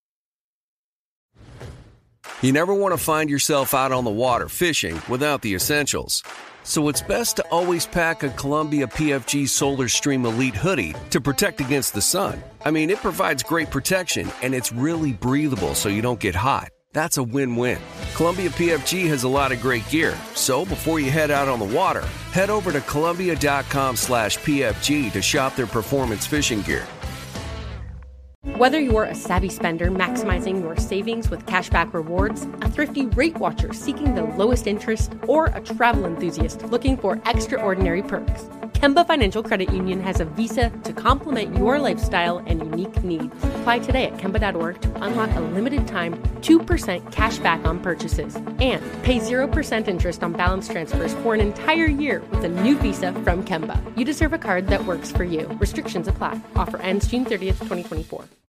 You never want to find yourself out on the water fishing without the essentials. So it's best to always pack a Columbia PFG Solar Stream Elite hoodie to protect against the sun. I mean, it provides great protection and it's really breathable so you don't get hot. That's a win-win. Columbia PFG has a lot of great gear. So before you head out on the water, head over to Columbia.com/PFG to shop their performance fishing gear. Whether you're a savvy spender maximizing your savings with cashback rewards, a thrifty rate watcher seeking the lowest interest, or a travel enthusiast looking for extraordinary perks, Kemba Financial Credit Union has a visa to complement your lifestyle and unique needs. Apply today at Kemba.org to unlock a limited time 2% cash back on purchases and pay 0% interest on balance transfers for an entire year with a new visa from Kemba. You deserve a card that works for you. Restrictions apply. Offer ends June 30th, 2024.